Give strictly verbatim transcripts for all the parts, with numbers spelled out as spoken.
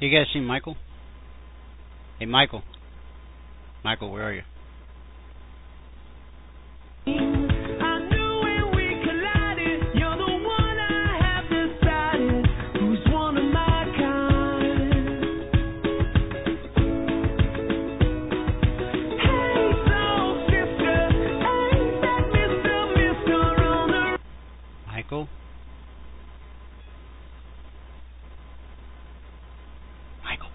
Do you guys see Michael? Hey, Michael. Michael, where are you? Michael? Michael?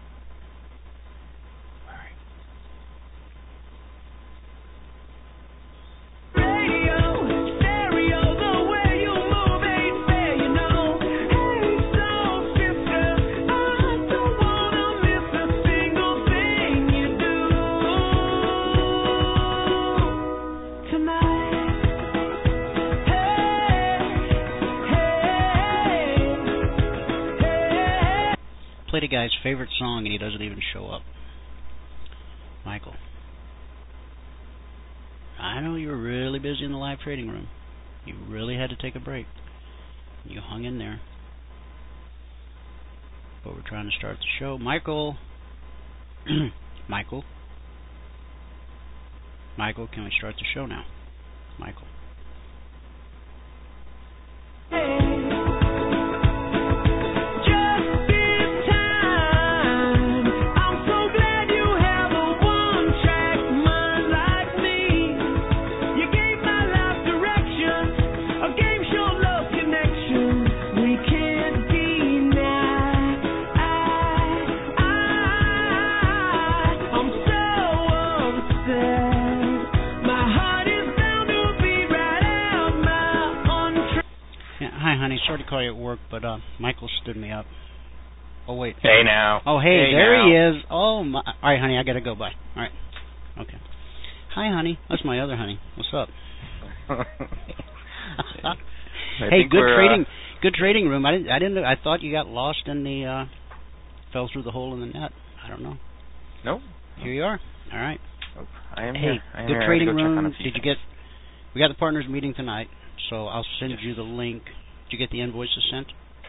Where are you? Played a guy's favorite song and he doesn't even show up. Michael. I know you were really busy in the live trading room. You really had to take a break. You hung in there. But we're trying to start the show. Michael. Michael. Michael, can we start the show now? Michael. Hi, honey. Sorry to call you at work, but uh, Michael stood me up. Oh, wait. Hey, now. Oh, hey, hey there now. he is. Oh, my. All right, honey, I got to go. Bye. All right. Okay. Hi, honey. That's my other honey. What's up? Hey, good trading. Uh, good trading room. I didn't. I didn't. I thought you got lost in the. Uh, fell through the hole in the net. I don't know. Nope. Here you are. All right. Nope. I am hey, here. I am good here. trading I room. Did things. you get? We got the partners meeting tonight, so I'll send yes. you the link. Did you get the invoices sent?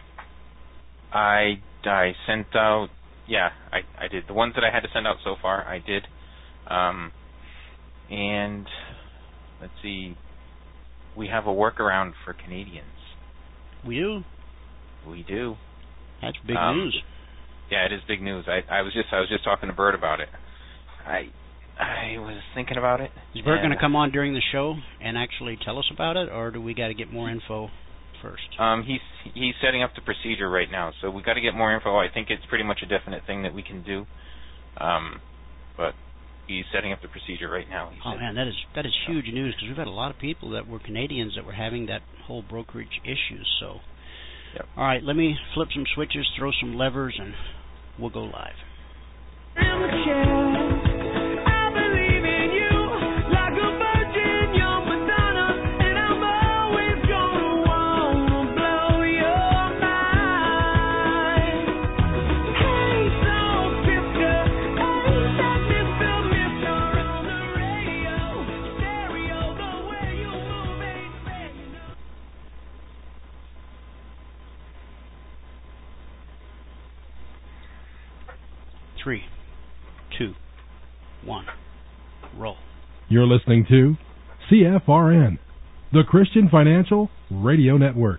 I I sent out. Yeah, I I did. The ones that I had to send out so far, I did. Um, and let's see. We have a workaround for Canadians. We do. We do. That's big um, news. Yeah, it is big news. I I was just I was just talking to Bert about it. I I was thinking about it. Is Bert going to come on during the show and actually tell us about it, or do we got to get more info first? Um, he's he's setting up the procedure right now, so we got to get more info. I think it's pretty much a definite thing that we can do. Um, but he's setting up the procedure right now. He oh said, man, that is that is huge news because we've had a lot of people that were Canadians that were having that whole brokerage issues. So, yep. All right, let me flip some switches, throw some levers, and we'll go live. Three, two, one, roll. You're listening to C F R N, the Christian Financial Radio Network.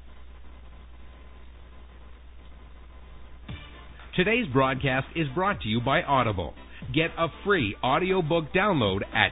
Today's broadcast is brought to you by Audible. Get a free audiobook download at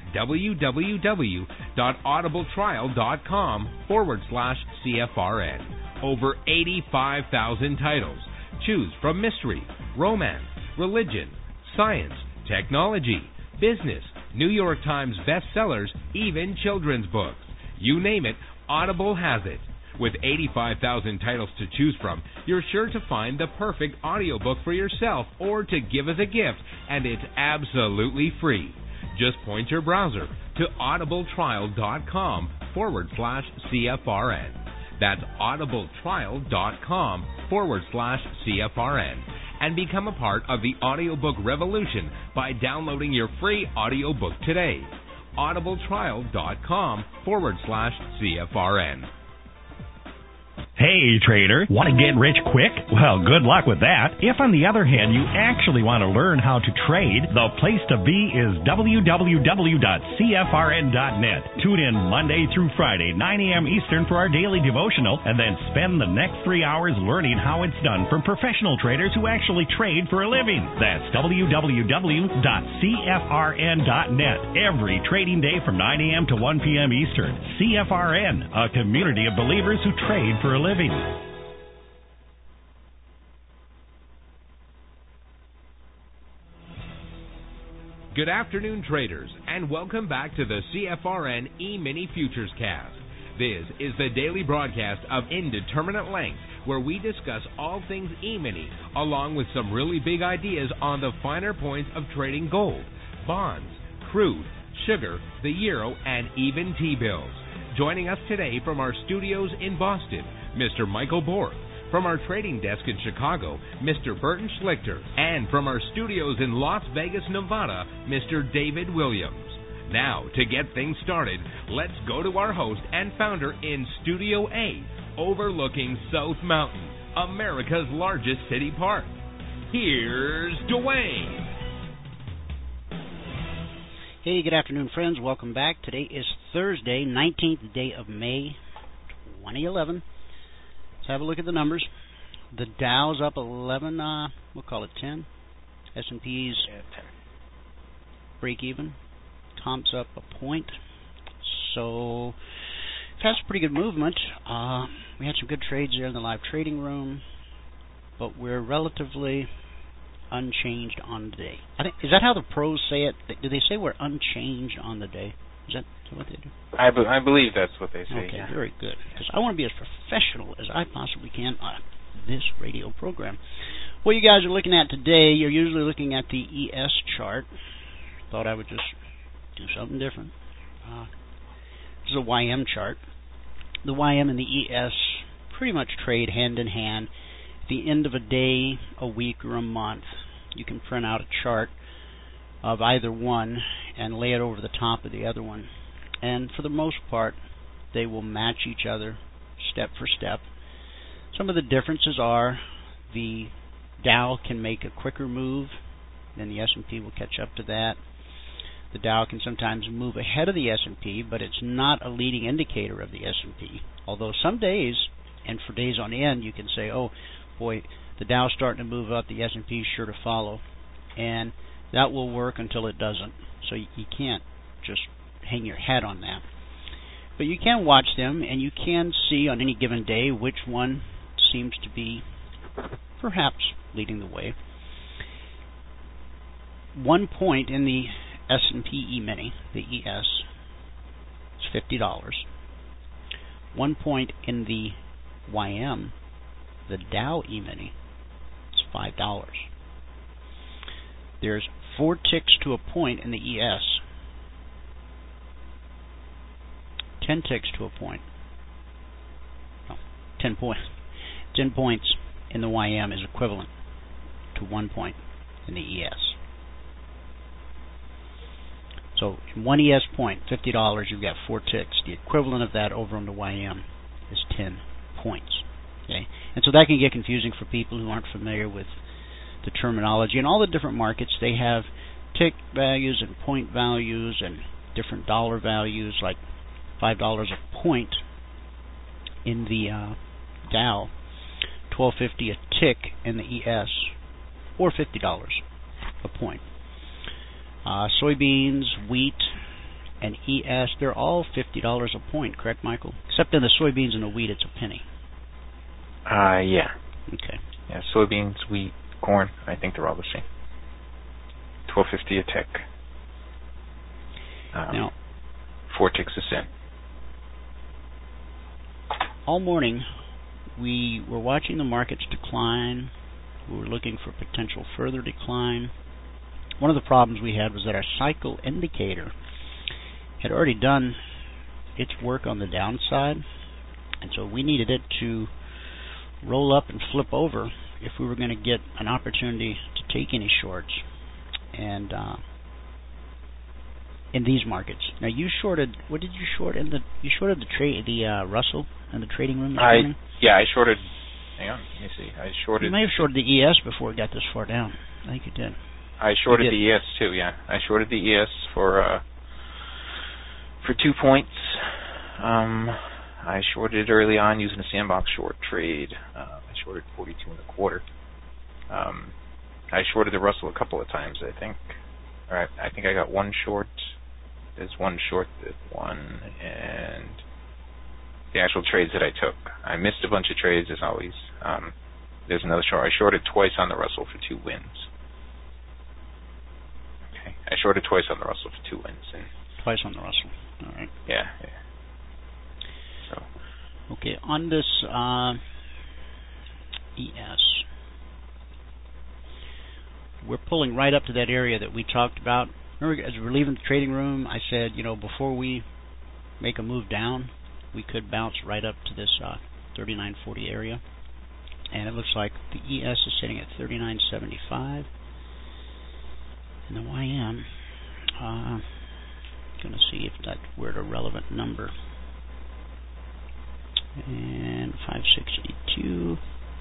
www.audibletrial.com forward slash CFRN. Over eighty-five thousand titles. Choose from mystery, romance, religion, science, technology, business, New York Times bestsellers, even children's books. You name it, Audible has it. With eighty-five thousand titles to choose from, you're sure to find the perfect audiobook for yourself or to give as a gift, and it's absolutely free. Just point your browser to audibletrial.com forward slash CFRN. That's audibletrial.com forward slash CFRN. And become a part of the audiobook revolution by downloading your free audiobook today. audibletrial.com forward slash CFRN. Hey, trader, want to get rich quick? Well, good luck with that. If, on the other hand, you actually want to learn how to trade, the place to be is w w w dot c f r n dot net. Tune in Monday through Friday, nine a.m. Eastern for our daily devotional, and then spend the next three hours learning how it's done from professional traders who actually trade for a living. That's w w w dot c f r n dot net. Every trading day from nine a.m. to one p.m. Eastern. C F R N, a community of believers who trade for a living. Good afternoon, traders, and welcome back to the C F R N E-Mini Futures Cast. This is the daily broadcast of Indeterminate Length, where we discuss all things E-Mini, along with some really big ideas on the finer points of trading gold, bonds, crude, sugar, the euro, and even T-bills. Joining us today from our studios in Boston, Mister Michael Borg. From our trading desk in Chicago, Mister Burton Schlichter. And from our studios in Las Vegas, Nevada, Mister David Williams. Now, to get things started, let's go to our host and founder in Studio A, overlooking South Mountain, America's largest city park. Here's Dwayne. Hey, good afternoon, friends. Welcome back. Today is Thursday, nineteenth day of May, twenty eleven. Let's have a look at the numbers. The Dow's up eleven, uh, we'll call it ten. S and P's Yeah, ten. break even. Comp's up a point. So, that's pretty good movement. Uh, we had some good trades there in the live trading room, but we're relatively unchanged on the day. I think, is that how the pros say it? Do they say we're unchanged on the day? Is that what they do? I, be- I believe that's what they say. Okay, yeah. very good. Because I want to be as professional as I possibly can on this radio program. What you guys are looking at today, you're usually looking at the E S chart. Thought I would just do something different. Uh, this is a Y M chart. The Y M and the E S pretty much trade hand in hand. At the end of a day, a week, or a month, you can print out a chart of either one and lay it over the top of the other one. And for the most part, they will match each other step for step. Some of the differences are the Dow can make a quicker move, then the S and P will catch up to that. The Dow can sometimes move ahead of the S and P, but it's not a leading indicator of the S and P. Although some days, and for days on end, you can say, oh, boy, the Dow's starting to move up, the S and P's sure to follow. And that will work until it doesn't. So you, you can't just hang your hat on that. But you can watch them, and you can see on any given day which one seems to be perhaps leading the way. One point in the S and P E-mini, the E S, is fifty dollars. One point in the Y M, the Dow E-mini, is five dollars. There's four ticks to a point in the E S. Ten ticks to a point. No, ten points. Ten points in the Y M is equivalent to one point in the E S. So in one E S point, fifty dollars, you've got four ticks. The equivalent of that over on the Y M is ten points. Okay, and so that can get confusing for people who aren't familiar with the terminology. And all the different markets, they have tick values and point values and different dollar values, like five dollars a point in the uh, Dow, twelve fifty a tick in the E S, or fifty dollars a point. Uh, soybeans, wheat, and E S, they're all fifty dollars a point, correct, Michael? Except in the soybeans and the wheat, it's a penny. Uh, yeah. Okay. Yeah, soybeans, wheat, corn, I think they're all the same. twelve fifty a tick. Um, now, four ticks a cent. all morning, we were watching the markets decline. We were looking for potential further decline. One of the problems we had was that our cycle indicator had already done its work on the downside, and so we needed it to roll up and flip over if we were going to get an opportunity to take any shorts. And uh, in these markets. Now you shorted. What did you short in the? You shorted the trade, the uh, Russell in the trading room this I morning? yeah, I shorted. Hang on, let me see. I shorted. You may have shorted the E S before it got this far down. I think you did. I shorted the E S too. Yeah, I shorted the E S for uh, for two points. Um, I shorted early on using a sandbox short trade. Uh, I shorted forty-two and a quarter. Um, I shorted the Russell a couple of times, I think. All right, I think I got one short. There's one short, there's one, and the actual trades that I took. I missed a bunch of trades, as always. Um, there's another short. I shorted twice on the Russell for two wins. Okay, I shorted twice on the Russell for two wins. And twice on the Russell. All right. Yeah. yeah. So. Okay, on this uh, E S, we're pulling right up to that area that we talked about. Remember, as we were leaving the trading room, I said, you know, before we make a move down, we could bounce right up to this uh, thirty-nine forty area. And it looks like the E S is sitting at thirty-nine seventy-five. And the Y M, uh, going to see if that we're at a relevant number. And five sixty-two.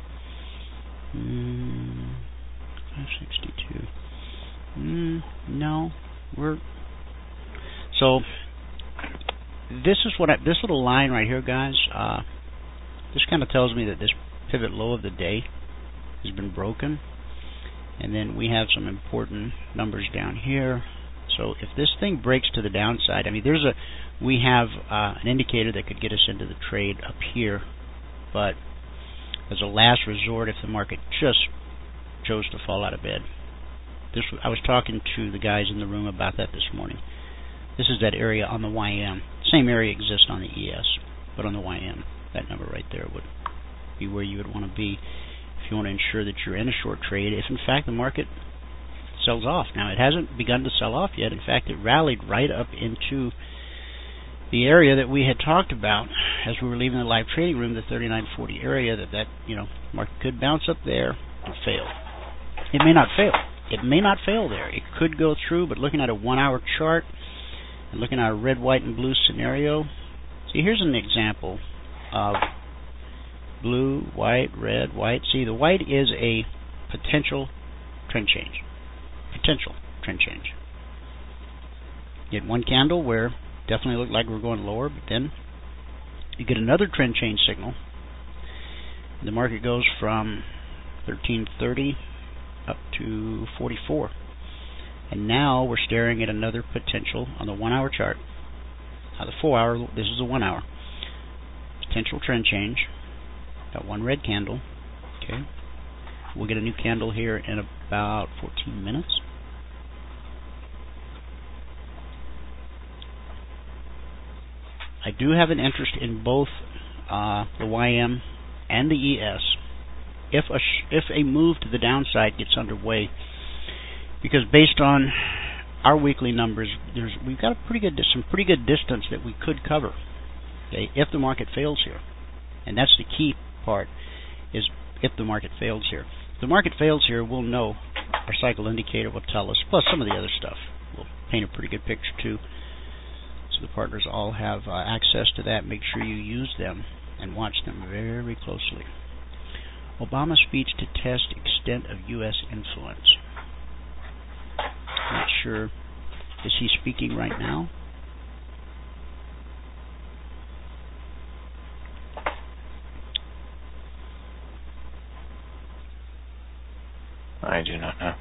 Mm, five sixty-two. Mm, no, we're so. This is what I, this little line right here, guys. Uh, this kind of tells me that this pivot low of the day has been broken, and then we have some important numbers down here. So if this thing breaks to the downside, I mean, there's a we have uh, an indicator that could get us into the trade up here, but as a last resort, if the market just chose to fall out of bed. This, I was talking to the guys in the room about that this morning. This is that area on the Y M. Same area exists on the E S, but on the Y M, that number right there would be where you would want to be if you want to ensure that you're in a short trade, if in fact the market sells off. Now, it hasn't begun to sell off yet. In fact, it rallied right up into the area that we had talked about as we were leaving the live trading room, the thirty-nine forty area, that that, you know, market could bounce up there and fail. It may not fail. It may not fail there. It could go through, but looking at a one-hour chart and looking at a red, white, and blue scenario, see, here's an example of blue, white, red, white. See, the white is a potential trend change. Potential trend change. You get one candle where definitely looked like we're going lower, but then you get another trend change signal. The market goes from thirteen thirty up to forty-four. And now we're staring at another potential on the one-hour chart. Now the four-hour, this is a one-hour. Potential trend change. Got one red candle. Okay. We'll get a new candle here in about fourteen minutes. I do have an interest in both uh, the Y M and the E S if a sh if a move to the downside gets underway, because based on our weekly numbers, there's we've got a pretty good some pretty good distance that we could cover. Okay, if the market fails here, and that's the key part, is if the market fails here. If the market fails here, we'll know. Our cycle indicator will tell us, plus some of the other stuff. We'll paint a pretty good picture too. So the partners all have uh, access to that. Make sure you use them and watch them very closely. Obama speech to test extent of U S influence. Not sure. Is he speaking right now? I do not know.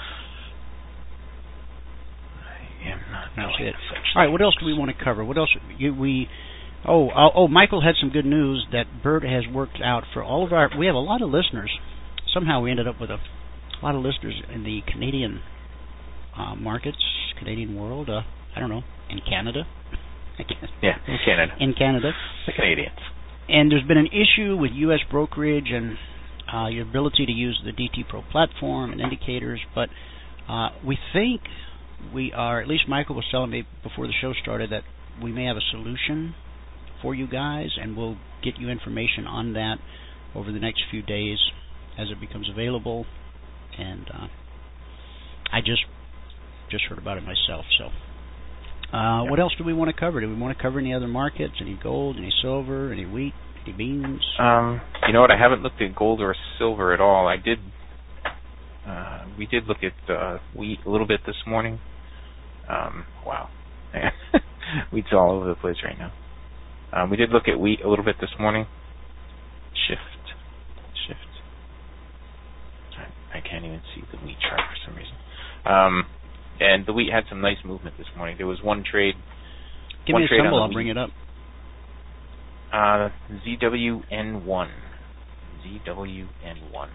I am not That's knowing it. this, All right, what else do we want to cover? What else? You, we oh, oh oh Michael had some good news that Bert has worked out for all of our. We have a lot of listeners. Somehow we ended up with a, a lot of listeners in the Canadian uh, markets, Canadian world. Uh, I don't know, in Canada. Yeah, in Canada. In Canada. The Canadians. And there's been an issue with U S brokerage and uh, your ability to use the D T Pro platform and indicators, but uh, we think we are, at least Michael was telling me before the show started, that we may have a solution for you guys, and we'll get you information on that over the next few days as it becomes available. And uh, I just just heard about it myself, so Uh, Yep. What else do we want to cover? Do we want to cover any other markets? Any gold, any silver, any wheat, any beans? Um, you know what? I haven't looked at gold or silver at all. I did. Uh, we did look at uh, wheat a little bit this morning. Um, wow, wheat's all over the place right now. Um, we did look at wheat a little bit this morning. Shift, shift. I, I can't even see the wheat chart for some reason. Um, and the wheat had some nice movement this morning. There was one trade. Give one me a trade symbol. on I'll the bring wheat. it up. Uh, Z W N one. Z W N one.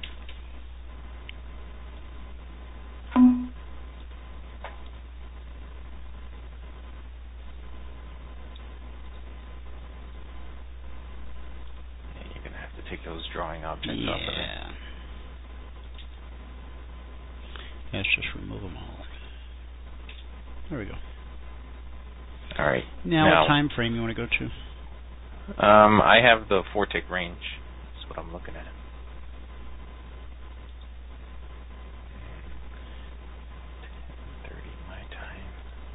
You're going to have to take those drawing objects yeah. off of it. Let's just remove them all. There we go. All right. Now, now what time frame you want to go to? Um, I have the four tick range. That's what I'm looking at. ten thirty my time.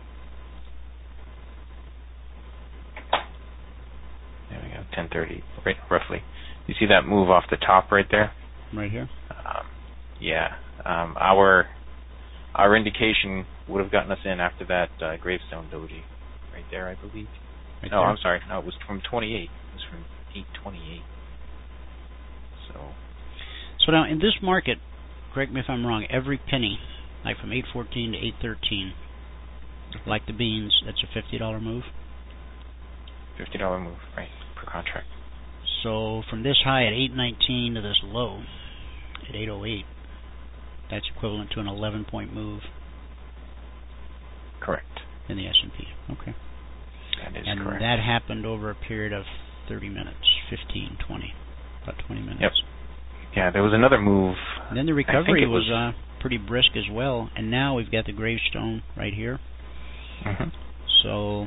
There we go. ten thirty, right, roughly. You see that move off the top right there? Right here. Um, yeah. Um, our our indication would have gotten us in after that uh, gravestone doji, right there, I believe. Right no, there. I'm sorry. No, it was from twenty-eight. It was from eight twenty-eight. So. So now in this market, correct me if I'm wrong, every penny, like from eight fourteen to eight thirteen, Mm-hmm. like the beans, that's a fifty dollar move. fifty dollar move, right, per contract. So from this high at eight nineteen to this low at eight oh eight, that's equivalent to an eleven point move. Correct. In the S and P. Okay. That is and correct. that happened over a period of thirty minutes, fifteen, twenty, about twenty minutes. Yep. Yeah, there was another move. And then the recovery was, was uh, pretty brisk as well. And now we've got the gravestone right here. Mm-hmm. So.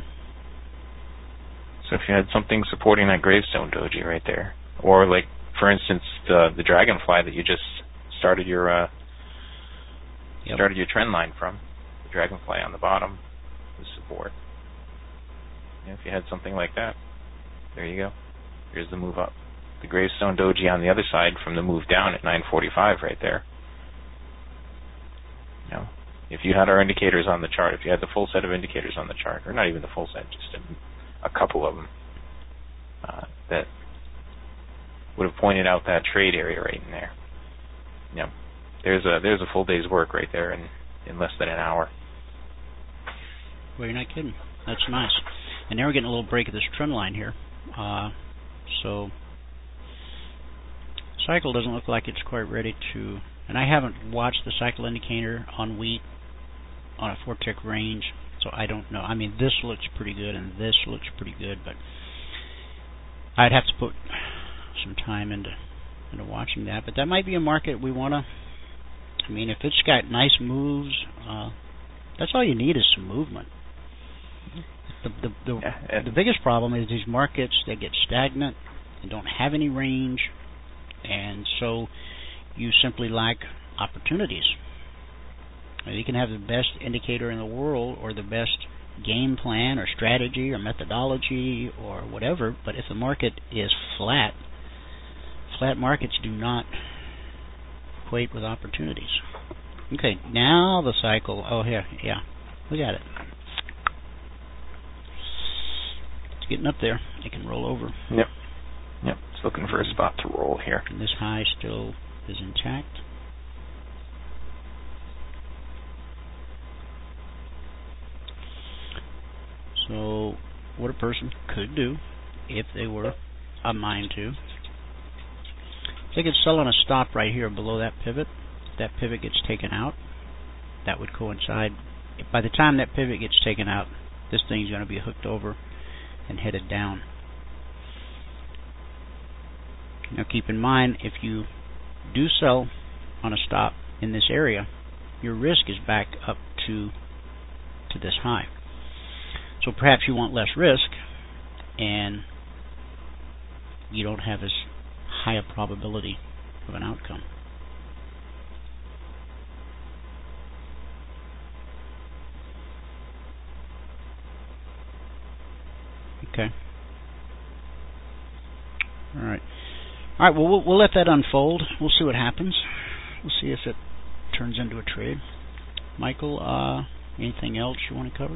So if you had something supporting that gravestone doji right there, or like, for instance, the the dragonfly that you just started your uh, yep. started your trend line from, the dragonfly on the bottom, the support. Yeah, if you had something like that, there you go. Here's the move up. The gravestone doji on the other side from the move down at nine forty-five right there. You know, if you had our indicators on the chart, if you had the full set of indicators on the chart, or not even the full set, just a, a couple of them, uh, that would have pointed out that trade area right in there. You know, there's a there's a full day's work right there in, in less than an hour. Well, you're not kidding. That's nice. And now we're getting a little break of this trend line here. Uh, so, cycle doesn't look like it's quite ready to... And I haven't watched the cycle indicator on wheat on a four-tick range, so I don't know. I mean, this looks pretty good, and this looks pretty good, but I'd have to put some time into, into watching that. But that might be a market we want to... I mean, if it's got nice moves, uh, that's all you need is some movement. The the the, yeah, the biggest problem is these markets that get stagnant and don't have any range, and so you simply lack opportunities. And you can have the best indicator in the world or the best game plan or strategy or methodology or whatever, but if the market is flat, flat markets do not equate with opportunities. Okay, now the cycle. Oh, here, yeah, look at it. It's getting up there. It can roll over. Yep. Yep. It's looking for a spot to roll here. And this high still is intact. So, what a person could do, if they were a mind to, if they could sell on a stop right here below that pivot. If that pivot gets taken out, that would coincide. By the time that pivot gets taken out, this thing's going to be hooked over and headed down. Now keep in mind, if you do sell on a stop in this area, your risk is back up to to this high. So perhaps you want less risk, and you don't have as high a probability of an outcome. Okay. All right. All right. Well, we'll we'll let that unfold. We'll see what happens. We'll see if it turns into a trade. Michael, uh, anything else you want to cover?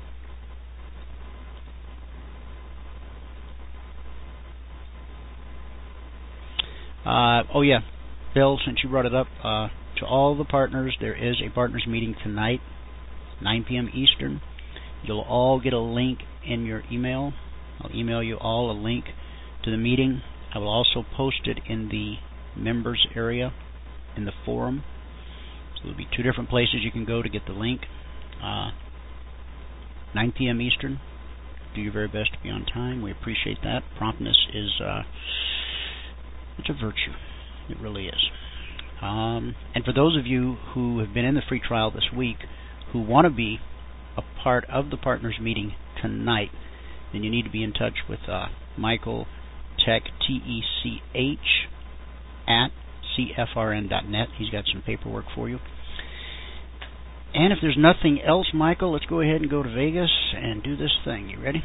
Uh, oh yeah, Bill, since you brought it up, uh, to all the partners, there is a partners meeting tonight, nine p.m. Eastern. You'll all get a link in your email. I'll email you all a link to the meeting. I will also post it in the members area in the forum. So there'll be two different places you can go to get the link. Uh, nine p.m. Eastern. Do your very best to be on time. We appreciate that. Promptness is uh, it's a virtue. It really is. Um, and for those of you who have been in the free trial this week who want to be a part of the partners meeting tonight, then you need to be in touch with uh, Michael Tech, T E C H, at C F R N dot net. He's got some paperwork for you. And if there's nothing else, Michael, let's go ahead and go to Vegas and do this thing. You ready?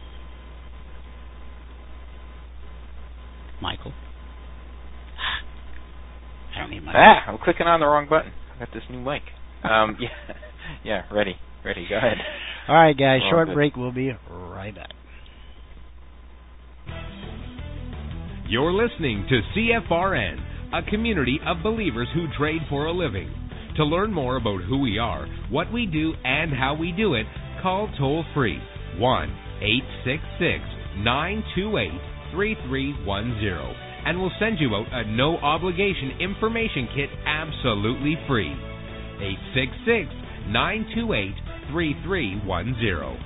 Michael? I don't need my Ah, I'm clicking on the wrong button. I got this new mic. Um, yeah, yeah, ready, ready. Go ahead. All right, guys. We're Short all break. We'll be right back. You're listening to C F R N, a community of believers who trade for a living. To learn more about who we are, what we do, and how we do it, call toll-free one eight six six, nine two eight, three three one zero, and we'll send you out a no-obligation information kit absolutely free. eight six six, nine two eight, three three one zero.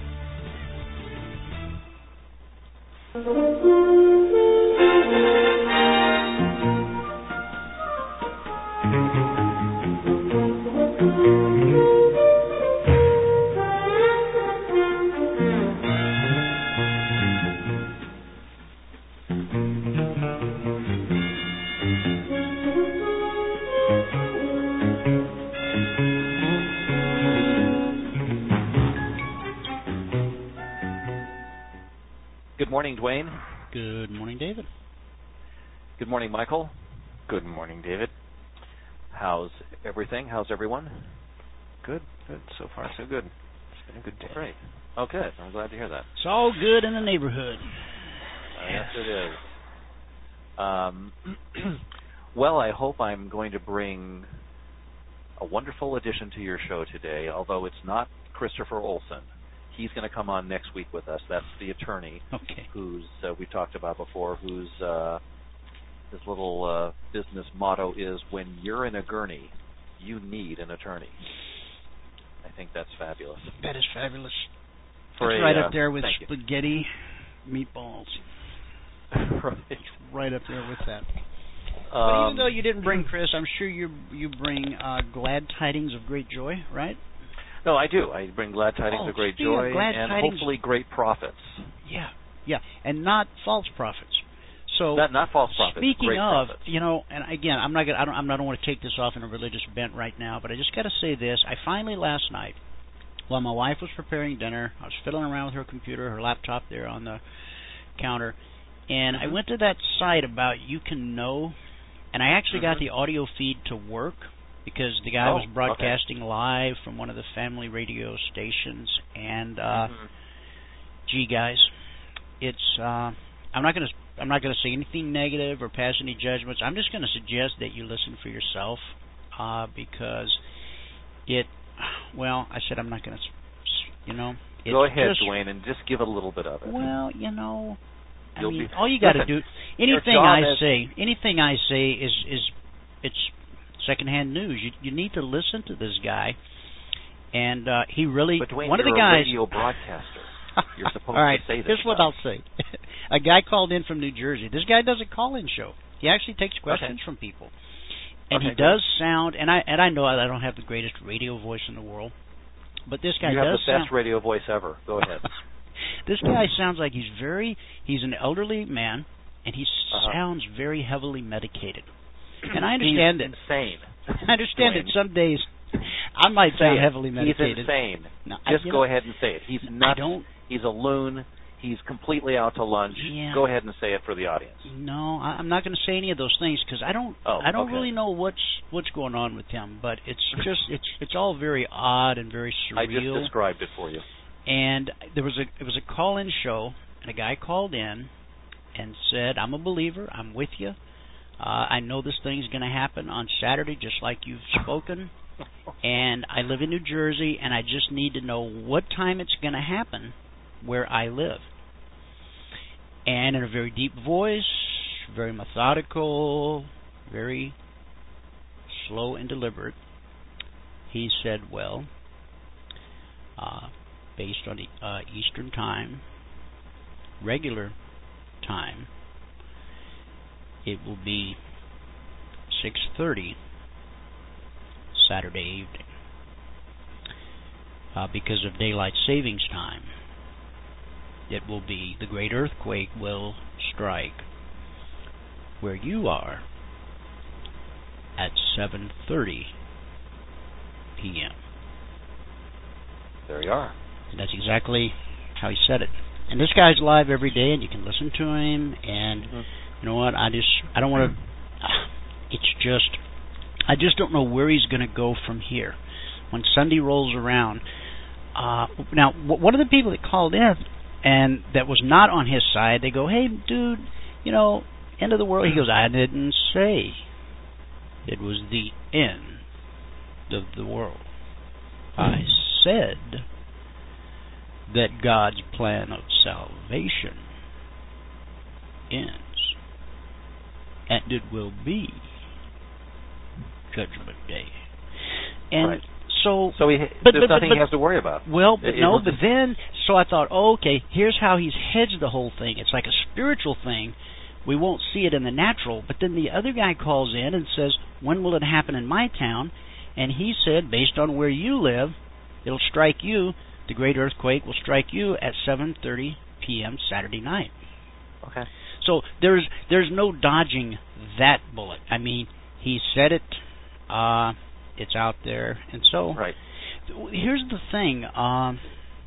Good morning, Dwayne. Good morning, David. Good morning, Michael. Good morning, David. How's everything? How's everyone? Good, good. So far, so good. It's been a good day. Great. Oh, good. I'm glad to hear that. It's all good in the neighborhood. Uh, yes, it is. Um, well, I hope I'm going to bring a wonderful addition to your show today, although it's not Christopher Olson. He's going to come on next week with us. That's the attorney Okay. who's uh, we've talked about before, whose uh, his little uh, business motto is, when you're in a gurney, you need an attorney. I think that's fabulous. That is fabulous. For That's a, right uh, up there with thank you. spaghetti meatballs. Right. It's right up there with that. Um, But even though you didn't bring Chris, I'm sure you you bring uh, glad tidings of great joy, right? No, I do. I bring glad tidings Oh, of great speaking of joy glad and tidings- hopefully great profits. Yeah, yeah, and not false prophets. So Not not false profits. speaking great of, profits. you know, and again, I'm not gonna, I don't, I'm not, I don't want to take this off in a religious bent right now, but I just got to say this: I finally last night, while my wife was preparing dinner, I was fiddling around with her computer, her laptop there on the counter, and Mm-hmm. I went to that site about You Can Know, and I actually got Mm-hmm. the audio feed to work because the guy Oh, was broadcasting live from one of the family radio stations, and uh, Mm-hmm. gee, guys, it's uh, I'm not gonna I'm not gonna say anything negative or pass any judgments. I'm just gonna suggest that you listen for yourself, uh, because it. Well, I said I'm not gonna, you know. It's Go ahead, just, Dwayne, and just give it a little bit of it. Well, you know, I You'll mean, be- all you got to listen, do, your anything job I is- say, anything I say is is it's secondhand news. You you need to listen to this guy, and uh, he really But Dwayne, one of you're the guys. a radio broadcaster. You're supposed All right, to say this. here's what stuff. I'll say. A guy called in from New Jersey. This guy does a call-in show. He actually takes questions Okay. from people, and Okay, he good. does sound. And I and I know I don't have the greatest radio voice in the world, but this guy You have does the best sound. radio voice ever. Go ahead. This guy sounds like he's very. He's an elderly man, and he Uh-huh. sounds very heavily medicated. And I understand He's it. insane. I understand Dwayne. that some days I might Say sound it. heavily medicated. He's insane. No, I- Just you go know, ahead and say it. He's I nuts. don't. He's a loon. he's completely out to lunch. Yeah. Go ahead and say it for the audience. No, I, I'm not going to say any of those things because I don't. Oh, I don't okay. really know what's what's going on with him. But it's just it's it's all very odd and very surreal. I just described it for you. And there was a it was a call-in show, and a guy called in and said, "I'm a believer. I'm with you. Uh, I know this thing's going to happen on Saturday, just like you've spoken. And I live in New Jersey, and I just need to know what time it's going to happen where I live." And in a very deep voice, very methodical, very slow and deliberate, he said, "Well, uh, based on uh, Eastern time, regular time, it will be six thirty Saturday evening. Uh, because of daylight savings time, it will be, the great earthquake will strike where you are at seven thirty p.m. There you are. And that's exactly how he said it. And this guy's live every day, and you can listen to him. And mm-hmm. you know what? I just, I don't want to. It's just, I just don't know where he's going to go from here. When Sunday rolls around, uh, now one of the people that called in and that was not on his side, they go, "Hey, dude, you know, end of the world." He goes, "I didn't say it was the end of the world. I said that God's plan of salvation ends, and it will be Judgment Day." And right. so, so he, but, there's but, nothing but, he has to worry about. Well, but it, no, it but then, so I thought, oh, okay, here's how he's hedged the whole thing. It's like a spiritual thing. We won't see it in the natural. But then the other guy calls in and says, "When will it happen in my town?" And he said, based on where you live, it'll strike you, the great earthquake will strike you at seven thirty p.m. Saturday night. Okay. So there's there's no dodging that bullet. I mean, he said it. Uh, it's out there, and so right. Here's the thing. Um,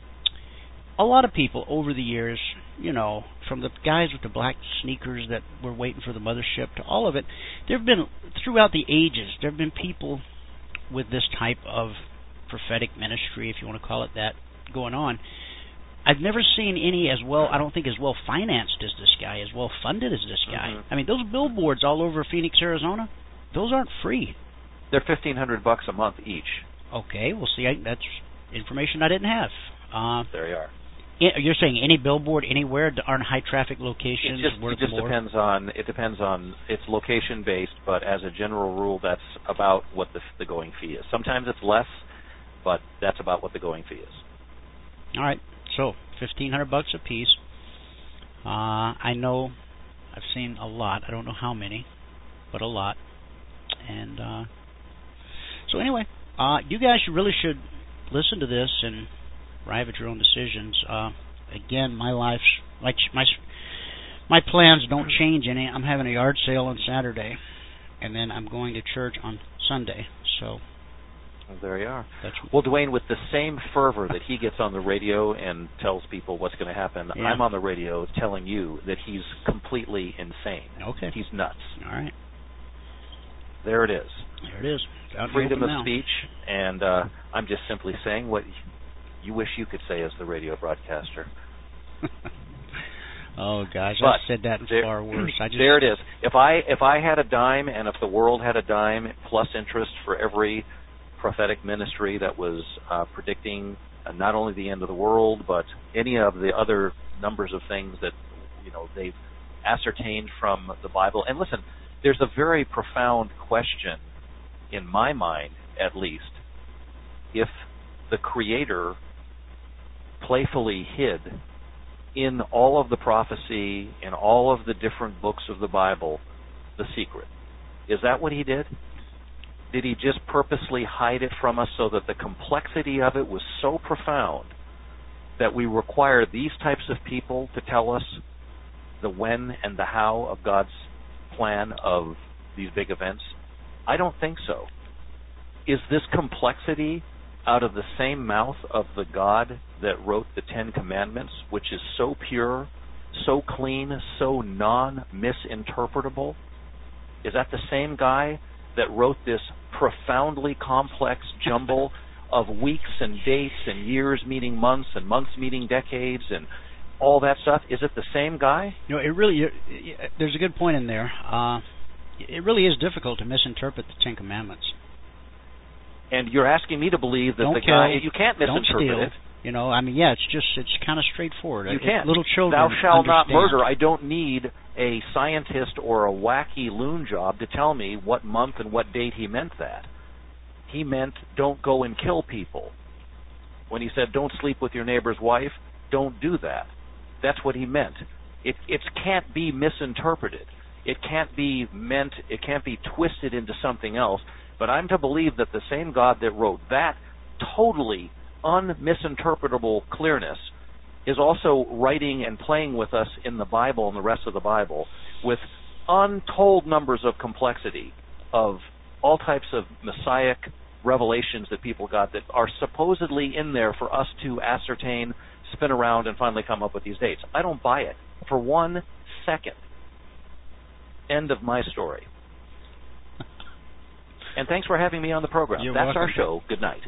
a lot of people over the years, you know, from the guys with the black sneakers that were waiting for the mothership to all of it, there have been, throughout the ages, there have been people with this type of prophetic ministry, if you want to call it that, going on. I've never seen any as well, I don't think as well financed as this guy, as well funded as this guy. Mm-hmm. I mean, those billboards all over Phoenix, Arizona, those aren't free. They're fifteen hundred bucks a month each. Okay, well, see, I, that's information I didn't have. Uh, there you are. You're saying any billboard anywhere aren't high traffic locations it just, worth it just more? depends on it depends on it's location based, but as a general rule, that's about what the the going fee is. Sometimes it's less, but that's about what the going fee is. All right, so fifteen hundred bucks a piece. Uh, I know, I've seen a lot. I don't know how many, but a lot. And uh, so anyway, uh, you guys really should listen to this and arrive at your own decisions. Uh, again, my life's like my my plans don't change any. I'm having a yard sale on Saturday, and then I'm going to church on Sunday. So well, there you are. That's well, Dwayne, with the same fervor that he gets on the radio and tells people what's going to happen, yeah. I'm on the radio telling you that he's completely insane. Okay, he's nuts. All right, there it is. There it is. Freedom of now. speech, and uh, I'm just simply saying what you wish you could say as the radio broadcaster. Oh gosh, but I said that there, far worse. I just there it is. If I if I had a dime, and if the world had a dime plus interest for every prophetic ministry that was uh, predicting uh, not only the end of the world, but any of the other numbers of things that you know they've ascertained from the Bible. And listen, there's a very profound question in my mind, at least, if the Creator playfully hid in all of the prophecy, in all of the different books of the Bible, the secret. Is that what he did? Did he just purposely hide it from us so that the complexity of it was so profound that we require these types of people to tell us the when and the how of God's plan of these big events? I don't think so. Is this complexity out of the same mouth of the God that wrote the Ten Commandments, which is so pure, so clean, so non-misinterpretable? Is that the same guy that wrote this profoundly complex jumble of weeks and dates and years meeting months and months meeting decades and all that stuff? Is it the same guy? You know, it really, there's a good point in there. Uh, it really is difficult to misinterpret the Ten Commandments. And you're asking me to believe that don't the kill, guy, you can't misinterpret don't steal, it. You know, I mean, yeah, it's just, it's kind of straightforward. You it, can't. Little children Thou shalt not understand. murder. I don't need a scientist or a wacky loon job to tell me what month and what date he meant that. He meant don't go and kill people. When he said don't sleep with your neighbor's wife, don't do that. That's what he meant. It it can't be misinterpreted. It can't be meant, it can't be twisted into something else. But I'm to believe that the same God that wrote that totally unmisinterpretable clearness is also writing and playing with us in the Bible and the rest of the Bible with untold numbers of complexity of all types of messianic revelations that people got that are supposedly in there for us to ascertain, spin around, and finally come up with these dates. I don't buy it for one second. End of my story. And thanks for having me on the program. You're That's welcome. our show. Good night.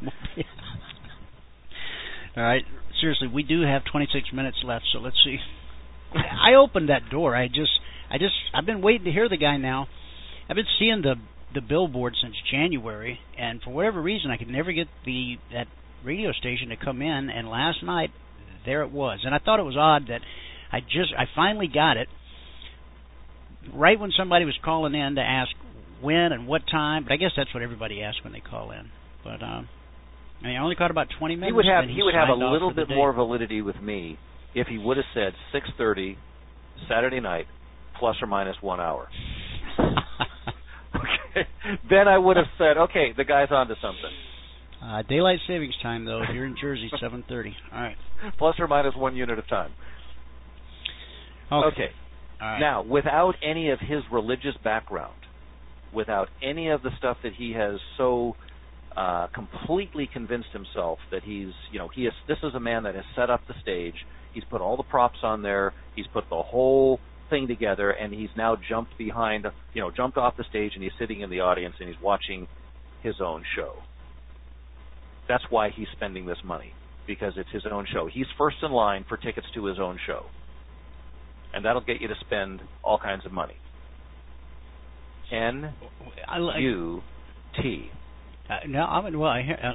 All right. Seriously, we do have twenty-six minutes left, so let's see. I opened that door. I just, I just, I've been waiting to hear the guy now. I've been seeing the the billboard since January, and for whatever reason, I could never get the that radio station to come in. And last night, there it was. And I thought it was odd that I just, I finally got it right when somebody was calling in to ask when and what time. But I guess that's what everybody asks when they call in. But um, I mean, I only caught about twenty minutes. He would have he, he would have a signed off little for the bit day. more validity with me if he would have said six thirty Saturday night plus or minus one hour. Okay, then I would have said, okay, the guy's onto something. Uh, daylight savings time, though, here in Jersey, seven thirty. All right. Plus or minus one unit of time. Okay. Okay. All right. Now, without any of his religious background, without any of the stuff that he has so uh, completely convinced himself that he's, you know, he is. This is a man that has set up the stage. He's put all the props on there. He's put the whole thing together, and he's now jumped behind, you know, jumped off the stage, and he's sitting in the audience, and he's watching his own show. That's why he's spending this money, because it's his own show. He's first in line for tickets to his own show, and that'll get you to spend all kinds of money. N U T. Uh, no, I mean, well, I, uh,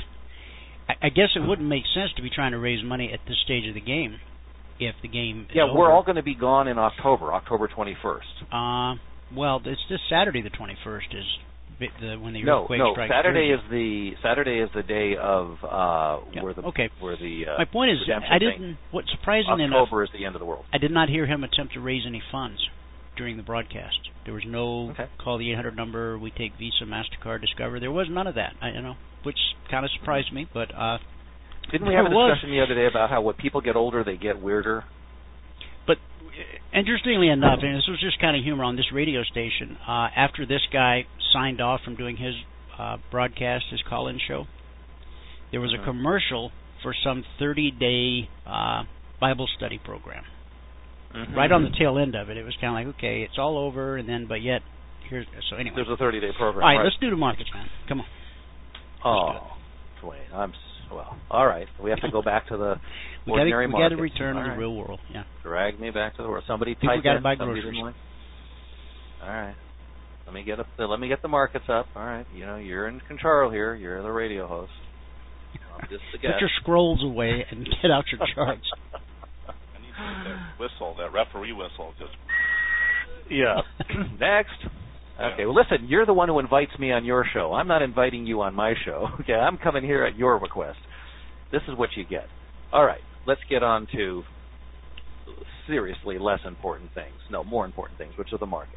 I, I guess it wouldn't make sense to be trying to raise money at this stage of the game, if the game is Yeah, over. we're all going to be gone in October, October twenty-first. Uh, well, it's this Saturday, the twenty-first, is bi- the, when the No, earthquake no. strikes Saturday Jersey. is the Saturday is the day of uh, Yeah, where the okay. where the uh, My point is, redemption I thing. didn't. What's surprising enough, October is the end of the world. I did not hear him attempt to raise any funds during the broadcast. There was no Okay. call the eight hundred number. We take Visa, MasterCard, Discover. There was none of that. I, you know, which kind of surprised me. But uh, Didn't we have a there was. discussion the other day about how when people get older they get weirder? But interestingly enough, and this was just kind of humor on this radio station, uh, after this guy signed off from doing his uh, broadcast, his call-in show, there was Mhm. a commercial for some thirty-day uh, Bible study program. Mm-hmm. Right on the tail end of it, it was kind of like, okay, it's all over, and then, but yet, here's, so anyway. There's a thirty-day program. All right, right. let's do the markets, man. Come on. Oh, Dwayne, I'm s- well. All right, we have to go back to the We got ordinary to we got to markets. return All to right. the real world. Yeah. Drag me back to the world. Somebody People type gotta in. buy Somebody groceries. didn't like- All right. Let me get up. Let me get the markets up. All right. You know, you're in control here. You're the radio host. I'm just the guest. Put your scrolls away and get out your charts. I need to get that whistle, that referee whistle, just. Yeah. Next. Okay. Well, listen. You're the one who invites me on your show. I'm not inviting you on my show. Okay. I'm coming here at your request. This is what you get. All right. Let's get on to seriously less important things. No, more important things, which are the markets.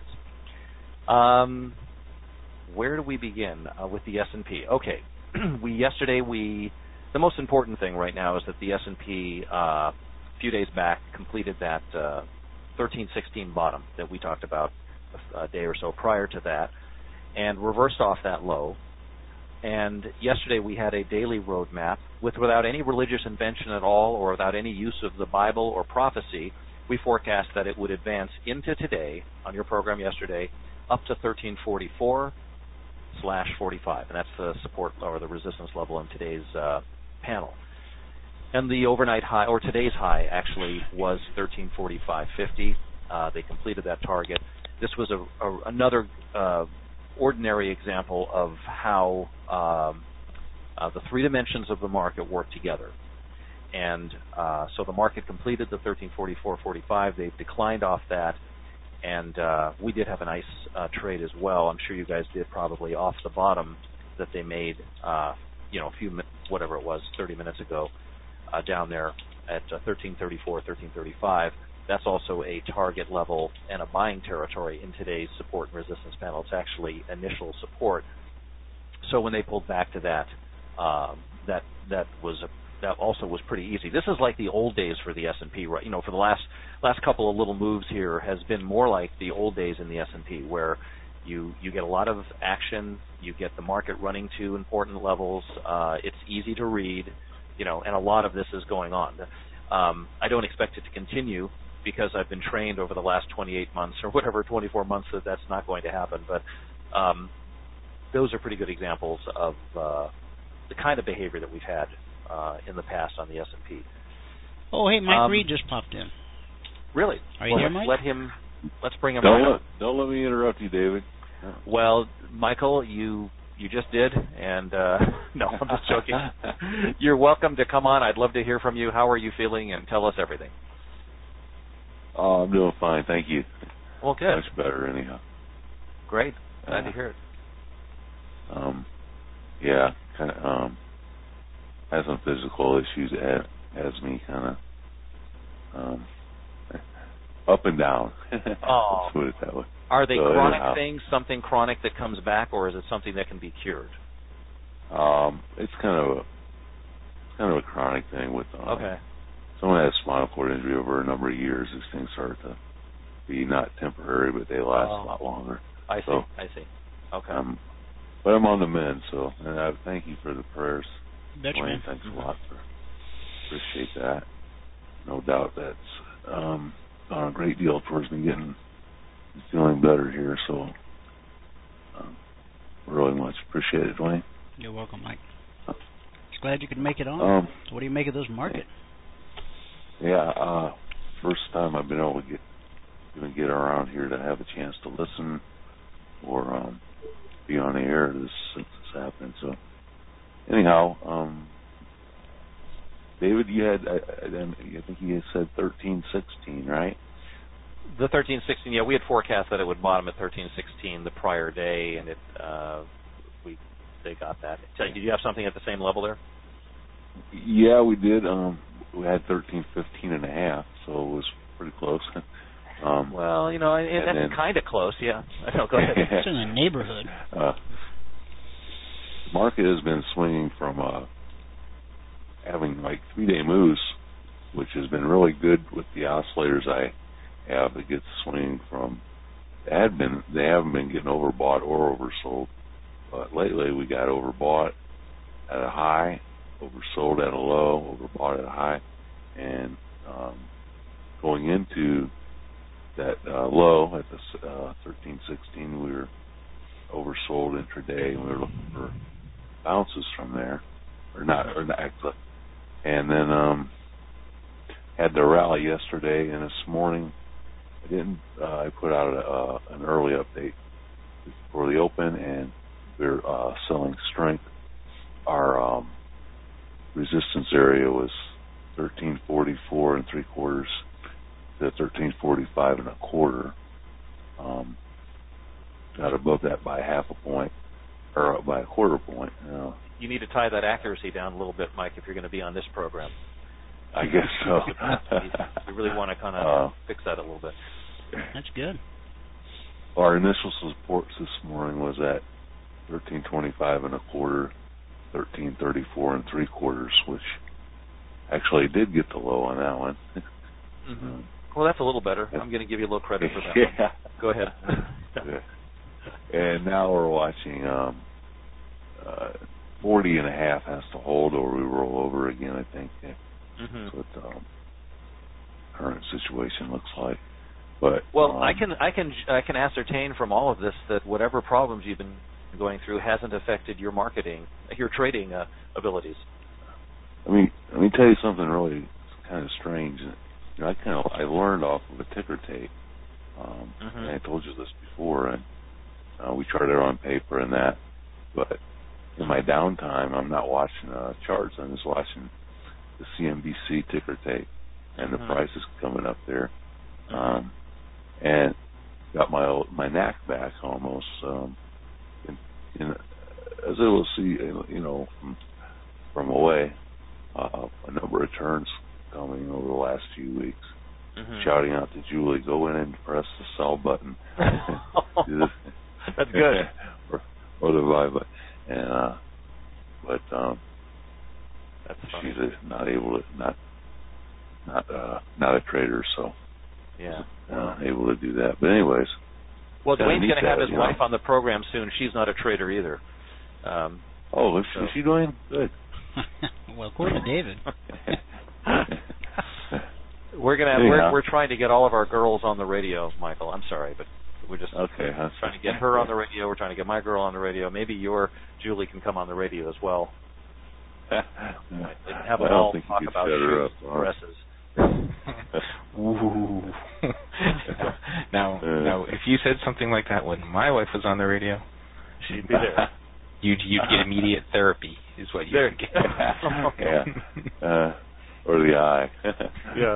Um, where do we begin uh, with the S and P? Okay. we yesterday we the most important thing right now is that the S and P uh, a few days back completed that uh, thirteen sixteen bottom that we talked about a, a day or so prior to that, and reversed off that low. And yesterday we had a daily roadmap with without any religious invention at all or without any use of the Bible or prophecy. We forecast that it would advance into today on your program yesterday up to thirteen forty-four slash forty-five, and that's the support or the resistance level in today's uh, panel. And the overnight high, or today's high, actually was thirteen forty-five fifty. Uh, they completed that target. This was a, a, another uh, ordinary example of how um, uh, the three dimensions of the market work together. And uh, so the market completed the thirteen forty-four forty-five. They've declined off that, and uh, we did have a nice uh, trade as well. I'm sure you guys did probably off the bottom that they made, uh, you know, a few minutes, whatever it was, thirty minutes ago, uh, down there at uh, thirteen thirty-four, thirteen thirty-five. That's also a target level and a buying territory in today's support and resistance panel. It's actually initial support. So when they pulled back to that, uh, that that was a, that also was pretty easy. This is like the old days for the S and P, right? You know, for the last last couple of little moves here has been more like the old days in the S and P, where you you get a lot of action, you get the market running to important levels. Uh, it's easy to read, you know, and a lot of this is going on. Um, I don't expect it to continue, because I've been trained over the last twenty-eight months or whatever, twenty-four months, that that's not going to happen. But um, those are pretty good examples of uh, the kind of behavior that we've had uh, in the past on the S and P. Oh, hey, Mike um, Reed just popped in. Really? Are you well, there, let's Mike? let him. Let's bring him. Don't right let up. don't let me interrupt you, David. Well, Michael, you you just did, and uh, no, I'm just joking. You're welcome to come on. I'd love to hear from you. How are you feeling? And tell us everything. Oh, I'm doing fine, thank you. Well, good. Much better, anyhow. Great. Glad uh, to hear it. Um, yeah, kind of um, had some physical issues that has me kind of um, up and down. Oh. Let's put it that way. Are they so chronic anyhow, things, something chronic that comes back, or is it something that can be cured? Um, it's kind of a it's kind of a chronic thing with um, Okay. someone has spinal cord injury over a number of years. These things start to be not temporary, but they last Oh. a lot longer. I see. So, I see. Okay. Um, but I'm on the mend, so and I thank you for the prayers. Betcha, Wayne, man. thanks a lot for appreciate that. No doubt that's um, gone a great deal towards me getting feeling better here. So um, really much appreciate it, Dwayne. You're welcome, Mike. Just glad you could make it on. Um, So what do you make of this market? Yeah, uh, first time I've been able to get even get around here to have a chance to listen or um, be on the air this since this happened. So anyhow, um, David, you had I, I think you had said thirteen sixteen, right? The thirteen sixteen, yeah, we had forecast that it would bottom at thirteen sixteen the prior day, and it uh, we they got that. Did you have something at the same level there? Yeah, we did. Um, we had thirteen fifteen and a half, so it was pretty close. Um, well, you know, and, and that's kind of close, yeah. I know, go ahead. It's in the neighborhood. Uh, the market has been swinging from uh, having like three-day moves, which has been really good with the oscillators I have. It gets swinging from they had been they haven't been getting overbought or oversold, but lately we got overbought at a high, oversold at a low, overbought at a high, and um, going into that uh, low at the uh, thirteen sixteen, we were oversold intraday, and we were looking for bounces from there, or not, or not actually. And then um, had the rally yesterday, and this morning I didn't. Uh, I put out a, uh, an early update for the open, and we're uh, selling strength. Our um, resistance area was thirteen forty-four and three quarters to thirteen forty-five and a quarter. Um, got above that by half a point, or by a quarter point. You know. You need to tie that accuracy down a little bit, Mike, if you're going to be on this program. I guess so. We really want to kind of uh, fix that a little bit. That's good. Our initial supports this morning was at thirteen twenty-five and a quarter, thirteen thirty-four and three quarters, which actually did get the low on that one. Mm-hmm. um, well, that's a little better. I'm going to give you a little credit for that yeah. one. Go ahead. Yeah. And now we're watching um, uh, forty and a half has to hold, or we roll over again. I think yeah. mm-hmm. That's what the um, current situation looks like. But well, um, I can I can I can ascertain from all of this that whatever problems you've been going through hasn't affected your marketing, your trading uh, abilities. I mean, let me tell you something really kind of strange. You know, I kind of I learned off of a ticker tape. Um, mm-hmm. and I told you this before, and uh, we charted on paper and that. But in my downtime, I'm not watching uh, charts. I'm just watching the C N B C ticker tape, and mm-hmm. the prices coming up there. Mm-hmm. Um, and got my old, my knack back almost. Um, in, in, as able to see, you know, from, from away, uh, a number of turns coming over the last few weeks. Mm-hmm. Shouting out to Julie, go in and press the sell button. That's good. or, or the buy button. And, uh, but um, That's funny. she's a, not able to, not, not, uh, not a trader, so. Yeah. Uh, able to do that. But anyways. Well, Dwayne's going to have that, his wife know? on the program soon. She's not a trader either. Um, oh, is, so. is she doing good? Well, according to David. we're gonna have, we're we're trying to get all of our girls on the radio, Michael. I'm sorry, but we're just okay, we're trying to get her on the radio. We're trying to get my girl on the radio. Maybe your Julie can come on the radio as well. Have them all talk about shoes and dresses. Ooh. now, uh, now, if you said something like that when my wife was on the radio, she'd be there. You'd you'd get immediate therapy, is what you would get. yeah. Uh, or the eye. yeah.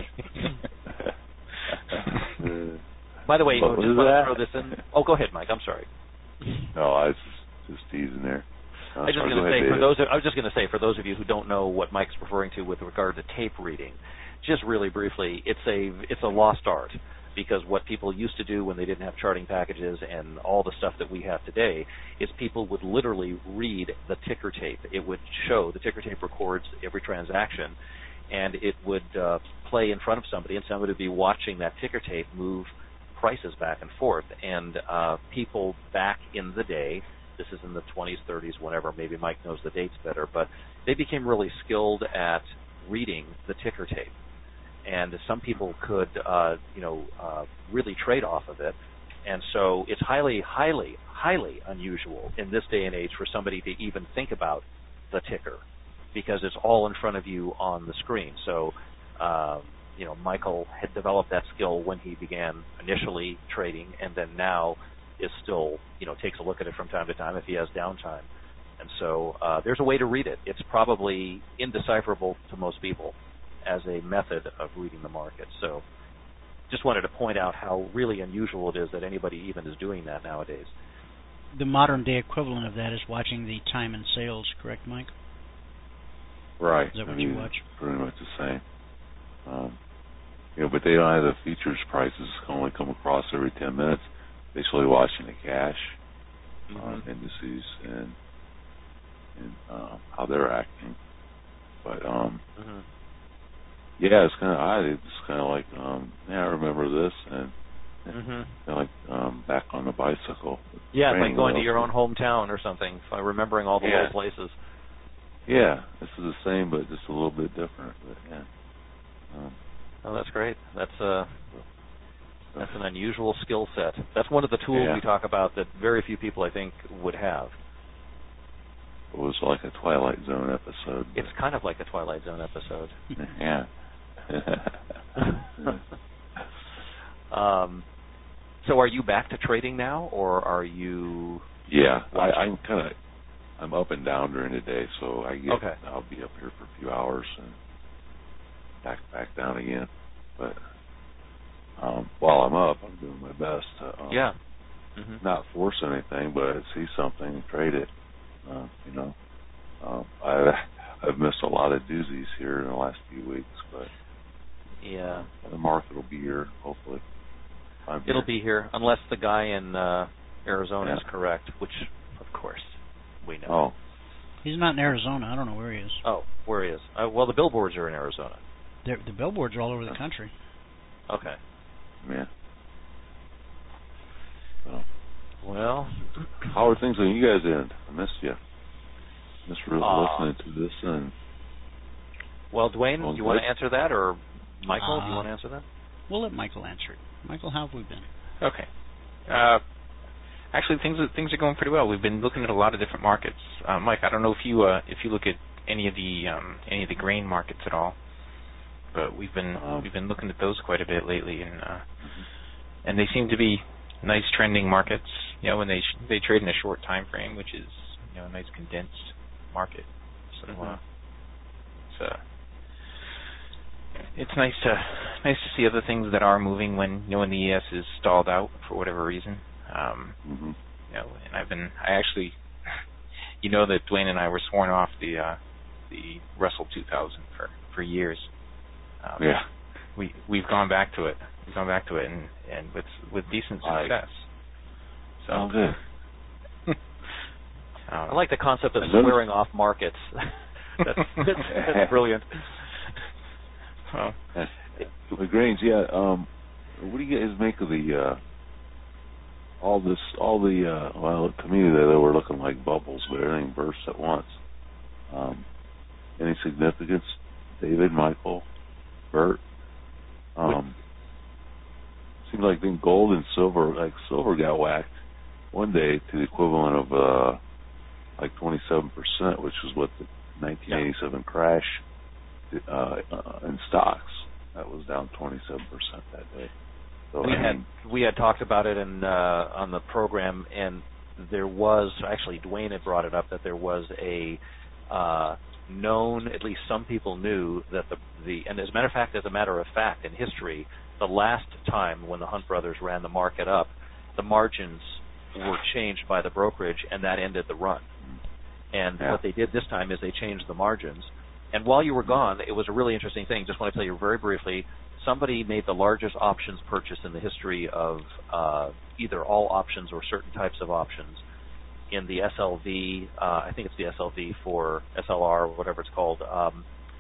By the way, what just want to throw this in. Oh, go ahead, Mike. I'm sorry. No, I was just, just teasing there. Uh, I was just going to say for those. Of, I was just going to say for those of you who don't know what Mike's referring to with regard to tape reading, just really briefly, it's a it's a lost art, because what people used to do when they didn't have charting packages and all the stuff that we have today is people would literally read the ticker tape. It would show, the ticker tape records every transaction, and it would uh, play in front of somebody, and somebody would be watching that ticker tape move prices back and forth. And uh, people back in the day, this is in the twenties, thirties, whenever, maybe Mike knows the dates better, but they became really skilled at reading the ticker tape. And some people could, uh, you know, uh, really trade off of it. And so it's highly, highly, highly unusual in this day and age for somebody to even think about the ticker, because it's all in front of you on the screen. So, uh, you know, Michael had developed that skill when he began initially trading, and then now is still, you know, takes a look at it from time to time if he has downtime. And so uh, there's a way to read it. It's probably indecipherable to most people as a method of reading the market. So just wanted to point out how really unusual it is that anybody even is doing that nowadays. The modern day equivalent of that is watching the time and sales, correct, Mike? Right. Is that what I mean, you watch? Pretty much the same. Um, you know, but they don't have the features prices only come across every ten minutes. They're slowly watching the cash mm-hmm. um, indices and and uh, how they're acting. But um, mm-hmm. yeah, it's kind of odd. It's kind of like, um, yeah, I remember this, and, and mm-hmm. kind of like um, back on the bicycle. Yeah, it's like going to your own hometown or something, remembering all the yeah. little places. Yeah, this is the same, but just a little bit different. But yeah. Um, oh, that's great. That's uh, that's an unusual skill set. That's one of the tools yeah. we talk about that very few people, I think, would have. It was like a Twilight Zone episode. It's kind of like a Twilight Zone episode. Yeah. um, so are you back to trading now, or are you? Yeah, I, I'm kind of, I'm up and down during the day, so I get, okay. I'll be up here for a few hours and back back down again. But um, while I'm up, I'm doing my best to um, yeah. Mm-hmm. not force anything, but see something and trade it. Uh, you know, um, I I've missed a lot of doozies here in the last few weeks, but yeah, uh, the market will be here hopefully. I'm It'll here. be here unless the guy in uh, Arizona yeah. is correct, which of course we know. Oh, he's not in Arizona. I don't know where he is. Oh, where he is? Uh, well, the billboards are in Arizona. They're, the billboards are all over the country. Okay. Yeah. So. Well, how are things on you guys' end? I missed you. just really uh, listening to this and. Well, Dwayne, Well, do you want good. to answer that, or Michael, uh, do you want to answer that? We'll let Michael answer it. Michael, how have we been? Okay. Uh, actually, things are, things are going pretty well. We've been looking at a lot of different markets. Uh, Mike, I don't know if you uh, if you look at any of the um, any of the grain markets at all, but we've been Um, we've been looking at those quite a bit lately, and uh, and they seem to be nice trending markets. You know, when they sh- they trade in a short time frame, which is you know a nice condensed market. So Mm-hmm. uh, it's uh, it's nice to nice to see other things that are moving when you know when the E S is stalled out for whatever reason. Um, mm-hmm. you know, and I've been I actually, you know, that Dwayne and I were sworn off the uh, the Russell two thousand for for years. Um, Yeah. We we've gone back to it. We've gone back to it, and and with with decent success. So Oh, good. um, I like the concept of I noticed- swearing off markets. that's, that's, that's brilliant. Well, The grains, yeah. Um, what do you guys make of the uh, all this, all the? Uh, well, to me, they, they were looking like bubbles, but everything burst at once. Um, any significance, David, Michael, Bert? Um, seems like then gold and silver, like silver got whacked one day to the equivalent of uh, like twenty-seven percent, which is what the nineteen eighty-seven yeah. crash uh, uh, in stocks. That was down twenty-seven percent that day. So we I had mean, we had talked about it in uh, on the program, and there was actually Dwayne had brought it up that there was a uh, known, at least some people knew that the the and as a matter of fact, as a matter of fact, in history, the last time when the Hunt brothers ran the market up, the margins were changed by the brokerage, and that ended the run. And yeah. what they did this time is they changed the margins. And while you were gone, it was a really interesting thing. Just want to tell you very briefly, somebody made the largest options purchase in the history of uh, either all options or certain types of options in the S L V, uh, I think it's the S L V for S L R, whatever it's called, um,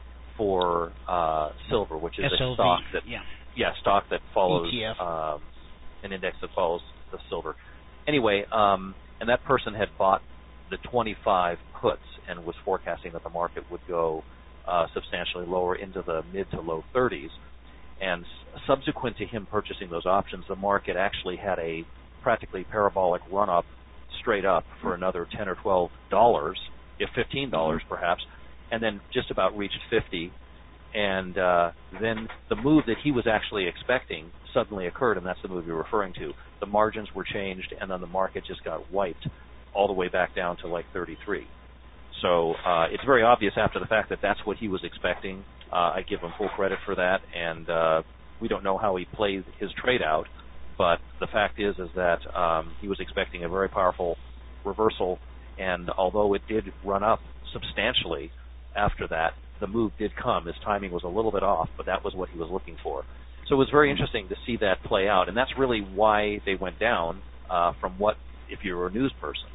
for uh, silver, which is S L V, a stock that yeah. yeah, stock that follows E T F. um, an index that follows the silver. Anyway, um, and that person had bought the twenty-five puts and was forecasting that the market would go uh, substantially lower into the mid to low thirties. And s- subsequent to him purchasing those options, the market actually had a practically parabolic run-up straight up for another ten or twelve dollars, if fifteen dollars perhaps, and then just about reached fifty. And uh, then the move that he was actually expecting suddenly occurred, and that's the move you're referring to. The margins were changed, and then the market just got wiped all the way back down to like thirty-three. So uh, it's very obvious after the fact that that's what he was expecting. Uh, I give him full credit for that, and uh, we don't know how he played his trade out, but the fact is is that um, he was expecting a very powerful reversal, and although it did run up substantially after that, the move did come. His timing was a little bit off, but that was what he was looking for. So it was very interesting to see that play out, and that's really why they went down uh, from what, if you're a news person,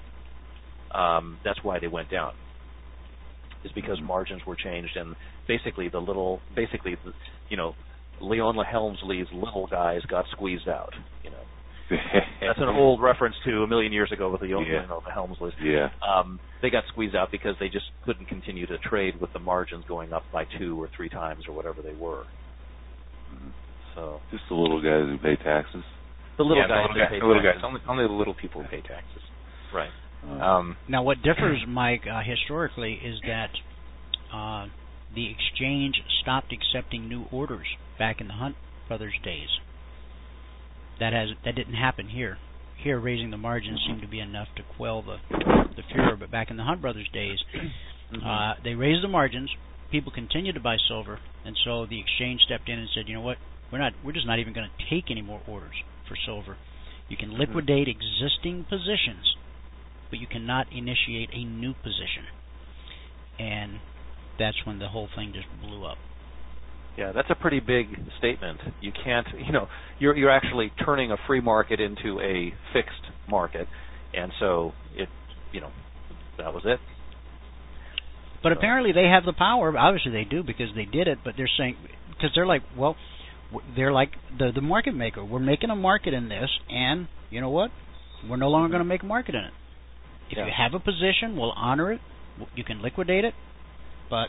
um, that's why they went down, is because margins were changed, and basically the little, basically, the, you know, Leon Helmsley's little guys got squeezed out, you know. That's an old reference to a million years ago with the, yeah. you know, the Helmsleys. Yeah. Um, they got squeezed out because they just couldn't continue to trade with the margins going up by two or three times or whatever they were. Mm-hmm. So just the little guys who pay taxes. The little yeah, guys, the little, pay guys, the little taxes. guys, only, only the little people pay taxes. Right. Uh, Um, now, what differs, Mike, uh, historically, is that uh, the exchange stopped accepting new orders back in the Hunt brothers' days. That has that didn't happen here. Here, raising the margins seemed to be enough to quell the the furor. But back in the Hunt brothers' days, mm-hmm. uh, they raised the margins. People continued to buy silver, and so the exchange stepped in and said, "You know what? We're not. We're just not even going to take any more orders for silver. You can liquidate mm-hmm. existing positions, but you cannot initiate a new position." And that's when the whole thing just blew up. Yeah, that's a pretty big statement. You can't, you know, you're you're actually turning a free market into a fixed market, and so it, you know, that was it. But so. apparently they have the power. Obviously they do because they did it. But they're saying because they're like, well, they're like the the market maker. We're making a market in this, and you know what? We're no longer going to make a market in it. If yeah. you have a position, we'll honor it. you can liquidate it, but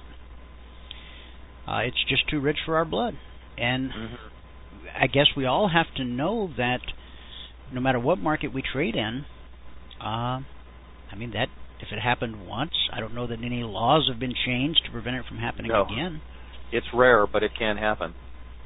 uh, it's just too rich for our blood. And mm-hmm. I guess we all have to know that no matter what market we trade in, uh, I mean, that if it happened once, I don't know that any laws have been changed to prevent it from happening no. again. It's rare, but it can happen.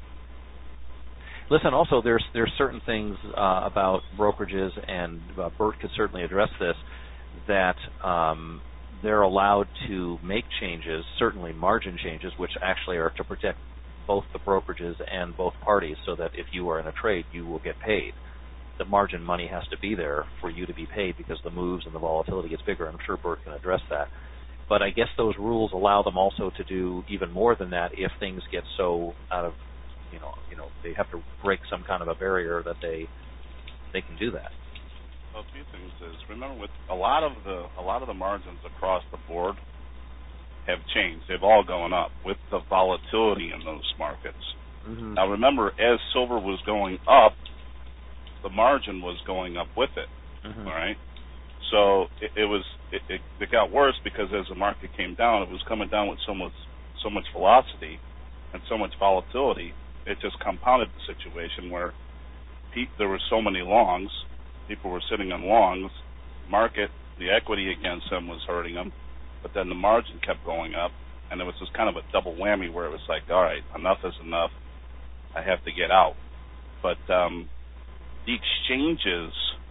Listen, also, there's there's certain things uh, about brokerages, and uh, Bert could certainly address this, that um, they're allowed to make changes, certainly margin changes, which actually are to protect both the brokerages and both parties, so that if you are in a trade, you will get paid. The margin money has to be there for you to be paid because the moves and the volatility gets bigger. I'm sure Bert can address that. But I guess those rules allow them also to do even more than that if things get so out of, you know, you know, they have to break some kind of a barrier that they they can do that. Well, a few things is, remember, with a lot of the a lot of the margins across the board have changed. They've all gone up with the volatility in those markets. Mm-hmm. Now, remember, as silver was going up, the margin was going up with it. Mm-hmm. All right. So it, it was it, it, it got worse because as the market came down, it was coming down with so much so much velocity and so much volatility. It just compounded the situation where pe- there were so many longs, people were sitting on longs. Market, the equity against them was hurting them, but then the margin kept going up, and it was just kind of a double whammy where it was like, all right, enough is enough. I have to get out. But um, the exchanges,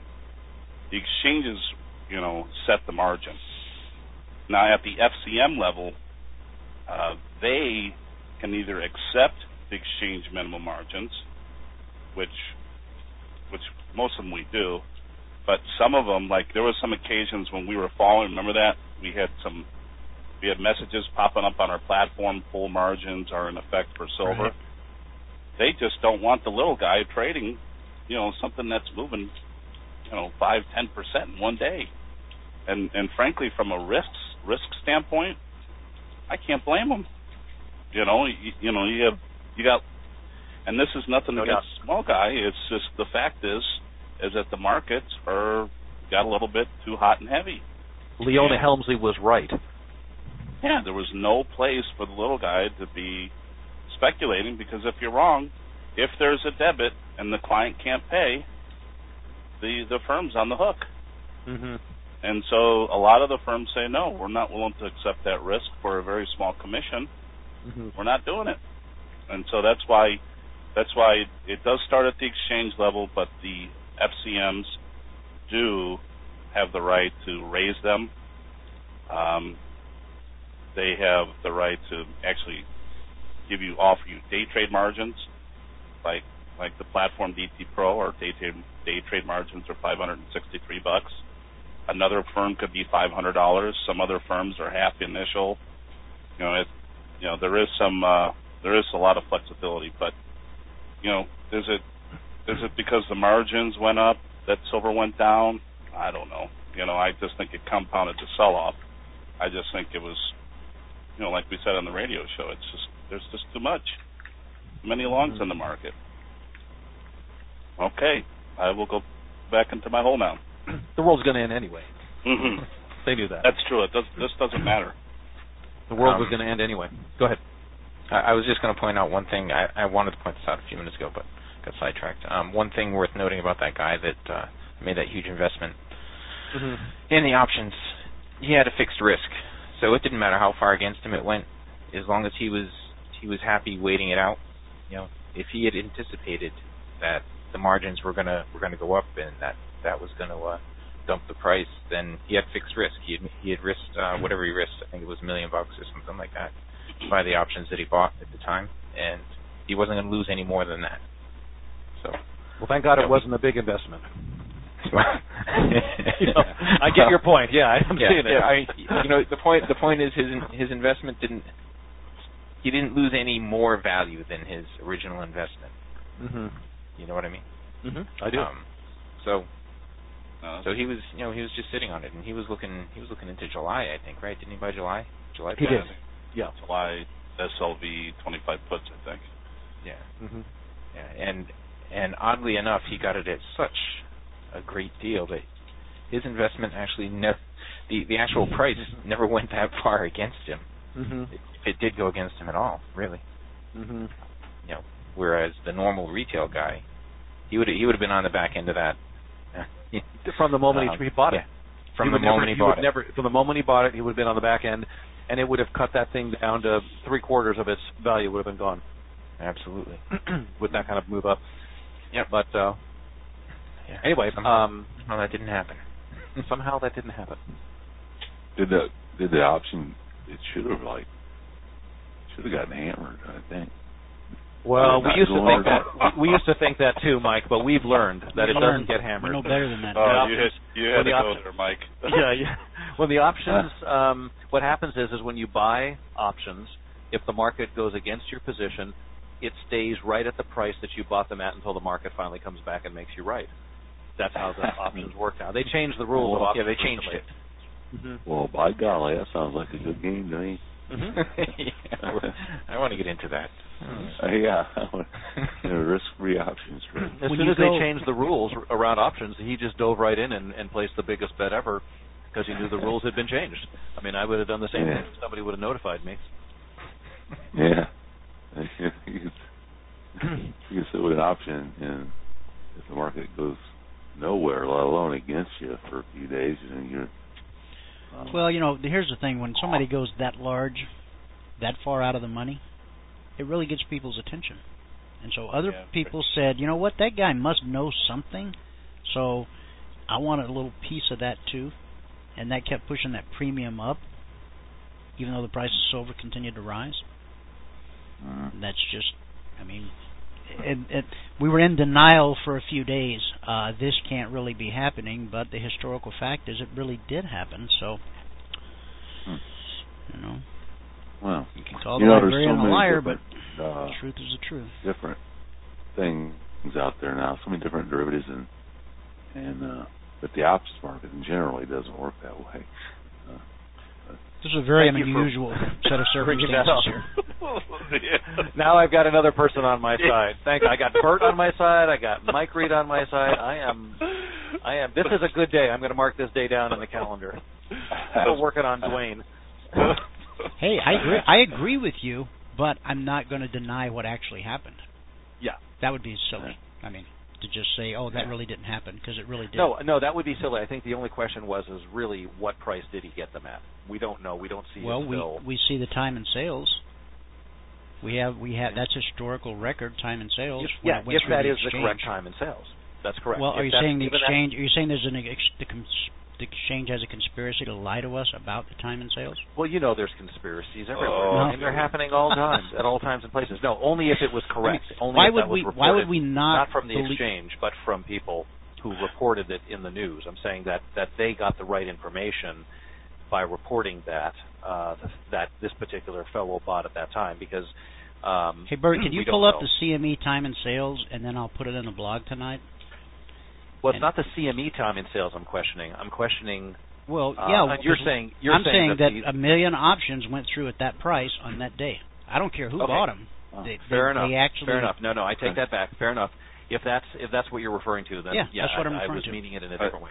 the exchanges, you know, set the margin. Now at the F C M level, uh, they can either accept the exchange minimum margins, which, which most of them we do, but some of them, like there were some occasions when we were following. Remember that we had some, we had messages popping up on our platform. Full margins are in effect for silver. Right. They just don't want the little guy trading, you know, something that's moving, you know, five, ten percent in one day. And and frankly, from a risk risk standpoint, I can't blame them. You know, you, you know, you have you got, and this is nothing no against doubt. the small guy. It's just the fact is, is that the markets are got a little bit too hot and heavy. Leona yeah. Helmsley was right. Yeah, there was no place for the little guy to be speculating, because if you're wrong, if there's a debit and the client can't pay, the the firm's on the hook. Mm-hmm. And so a lot of the firms say, no, we're not willing to accept that risk for a very small commission. Mm-hmm. We're not doing it. And so that's why that's why it, it does start at the exchange level, but the F C Ms do have the right to raise them. Um, they have the right to actually give you offer you day trade margins, like like the platform D T Pro, or day trade day trade margins are five hundred sixty-three bucks. Another firm could be five hundred dollars. Some other firms are half initial. You know, it, you know there is some uh, there is a lot of flexibility, but you know, is it is it because the margins went up that silver went down? I don't know. You know, I just think it compounded the sell-off. I just think it was, you know, like we said on the radio show, it's just there's just too much, too many longs mm-hmm. in the market. Okay, I will go back into my hole now. The world's going to end anyway. Mm-hmm. They knew that. That's true. It does. This doesn't matter. The world um, was going to end anyway. Go ahead. I, I was just going to point out one thing. I, I wanted to point this out a few minutes ago, but got sidetracked. Um, one thing worth noting about that guy that uh, made that huge investment mm-hmm. in the options, he had a fixed risk, so it didn't matter how far against him it went, as long as he was he was happy waiting it out. You know, if he had anticipated that the margins were gonna were gonna go up and that that was gonna uh, dump the price, then he had fixed risk. He had he had risked uh, whatever he risked. I think it was a million bucks or something like that by the options that he bought at the time, and he wasn't gonna lose any more than that. So, well, thank God it know, wasn't a big investment. you know, I get your point. Yeah, I'm yeah, seeing it. Yeah, I, you know, the point the point is his his investment didn't he didn't lose any more value than his original investment. Mm-hmm. You know what I mean? Mm-hmm. I do. Um, so, uh, so he was, you know, he was just sitting on it, and he was looking, he was looking into July, I think, right? Didn't he buy July? July. He did. Yeah, July S L V twenty-five puts, I think. Yeah. Mm-hmm. Yeah, and and oddly enough, he got it at such a great deal that his investment actually never the the actual price never went that far against him. Mm-hmm. It, it did go against him at all, really. Mm-hmm. You know, whereas the normal retail guy, he would he would have been on the back end of that from the moment um, he bought it. Yeah, from he the moment never, he, he bought would it. Never, from the moment he bought it, he would have been on the back end, and it would have cut that thing down to three quarters of its value would have been gone. Absolutely. With that kind of move up. Yep. But uh, yeah. anyway, somehow, um, somehow that didn't happen. somehow that didn't happen. Did the did the option? It should have like should have gotten hammered. I think. Well, we used to think going- that we used to think that too, Mike. But we've learned that it doesn't get hammered. We know better than that. Oh, The you hit, you had when to the go option- there, Mike. yeah, yeah. When the options, um, what happens is, is when you buy options, if the market goes against your position, it stays right at the price that you bought them at until the market finally comes back and makes you right. That's how the options work now. They changed the rules of Yeah, options. they changed recently. it. Mm-hmm. Well, by golly, that sounds like a good game to me. Mm-hmm. yeah, we're- I want to get into that. Uh, yeah, you know, risk-free options. Right? As When soon you as go- they changed the rules around options, he just dove right in and, and placed the biggest bet ever because he knew the rules had been changed. I mean, I would have done the same Yeah. thing if somebody would have notified me. Yeah, you can, you can sit with an option, and if the market goes nowhere, let alone against you for a few days, and you're um, Well, you know, here's the thing: when somebody goes that large, that far out of the money, it really gets people's attention. And so other Yeah, people said, you know what, that guy must know something, so I want a little piece of that too. And that kept pushing that premium up, even though the price of silver continued to rise. uh, And that's just, I mean, it, it, we were in denial for a few days. Uh, this can't really be happening, but the historical fact is it really did happen. So, hmm. you know, well, you can call you the know, there's librarian so a many liar, but different, uh, the truth is the truth. different things out there now. So many different derivatives, and and uh, but the options market in general doesn't work that way. Uh, This is a very Thank you for unusual set of bringing that circumstances up. here. Now I've got another person on my side. Thanks. I got Bert on my side. I got Mike Reed on my side. I am. I am. This is a good day. I'm going to mark this day down in the calendar. Still working on Dwayne. Hey, I agree. I agree with you, but I'm not going to deny what actually happened. Yeah. That would be silly. I mean, to just say, "Oh, that really didn't happen," because it really did. No, no, that would be silly. I think the only question was, is really what price did he get them at? We don't know. We don't see well, it we still. we see the time and sales. We have we have that's historical record time and sales. If, when yeah, it went if through that the is the exchange. correct time in sales, that's correct. Well, are If you that's saying the even that- exchange? Are you saying there's an ex, the, cons, the exchange has a conspiracy to lie to us about the time and sales? Well, you know, there's conspiracies everywhere, Oh. and they're happening all times, at all times and places. No, only if it was correct. I mean, only why if would that was we? reported, Why would we not? not from the belie- exchange, but from people who reported it in the news. I'm saying that that they got the right information by reporting that uh, that this particular fellow bought at that time. Because um, Hey, Bert, can you we don't pull up know. the C M E time and sales, and then I'll put it in the blog tonight? Well, it's and- not the C M E time in sales. I'm questioning. I'm questioning. Well, Uh, yeah. and you're saying you're I'm saying, that, that, the, a million options went through at that price on that day. I don't care who Okay. bought them. Oh, They, fair they, enough. They actually, fair enough. No, no, I take Okay. that back. Fair enough. If that's if that's what you're referring to, then Yeah, yeah, that's what I, I'm I referring was to. meaning it in a But- different way.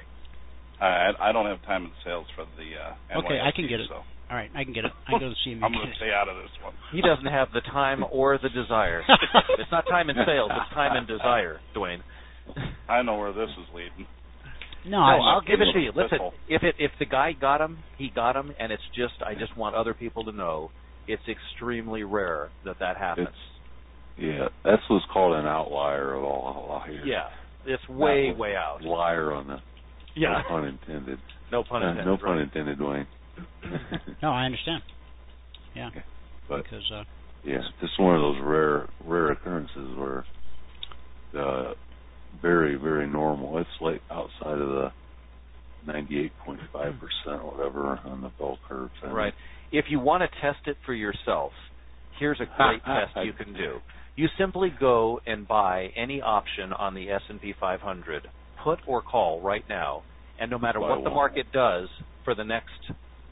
I I don't have time and sales for the uh, N Y S T, Okay, I can get it. So All right, I can get it. I can go to C M E. I'm going to stay out of this one. He doesn't have the time or the desire. It's not time and sales. It's time and desire, Dwayne. I know where this is leading. No, No, I, I'll give it to you. Listen, Pistol. if it if the guy got him, he got him, and it's just I just want other people to know it's extremely rare that that happens. yeah, that's what's called an outlier of all outliers. Yeah, it's way Not way out. Liar on the Yeah, no pun intended. no pun Uh, intended. no pun right. intended, Dwayne. no, I understand. Yeah, Okay. But because uh, yeah, just one of those rare rare occurrences where uh, very very normal. It's like outside of the ninety-eight point five percent or whatever on the bell curve. And Right. If you want to test it for yourself, here's a great test you can do. You simply go and buy any option on the S and P five hundred, put or call right now, and no matter Buy what the one. market does for the next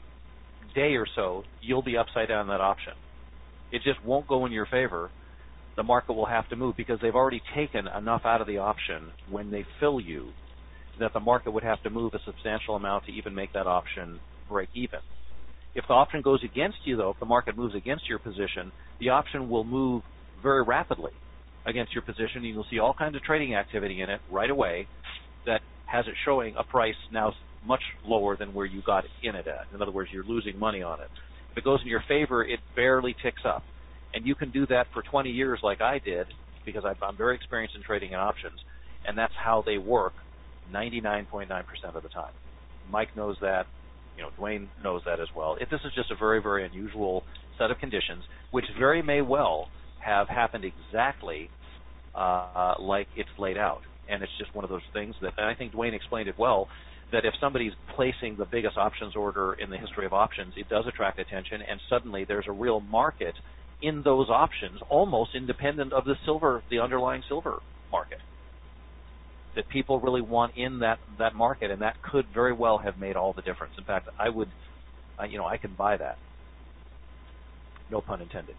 day or so, you'll be upside down on that option. It just won't go in your favor. The market will have to move because they've already taken enough out of the option when they fill you that the market would have to move a substantial amount to even make that option break even. If the option goes against you, though, if the market moves against your position, the option will move very rapidly against your position. You'll see all kinds of trading activity in it right away that has it showing a price now much lower than where you got in it at. In other words, you're losing money on it. If it goes in your favor, it barely ticks up. And you can do that for twenty years like I did, because I'm very experienced in trading in options, and that's how they work ninety-nine point nine percent of the time. Mike knows that. You know, Dwayne knows that as well. If this is just a very, very unusual set of conditions, which very may well have happened exactly uh, like it's laid out. And it's just one of those things that, and I think Dwayne explained it well, that if somebody's placing the biggest options order in the history of options, it does attract attention, and suddenly there's a real market in those options, almost independent of the silver, the underlying silver market, that people really want in that, that market, and that could very well have made all the difference. In fact, I would, uh, you know, I can buy that. No pun intended.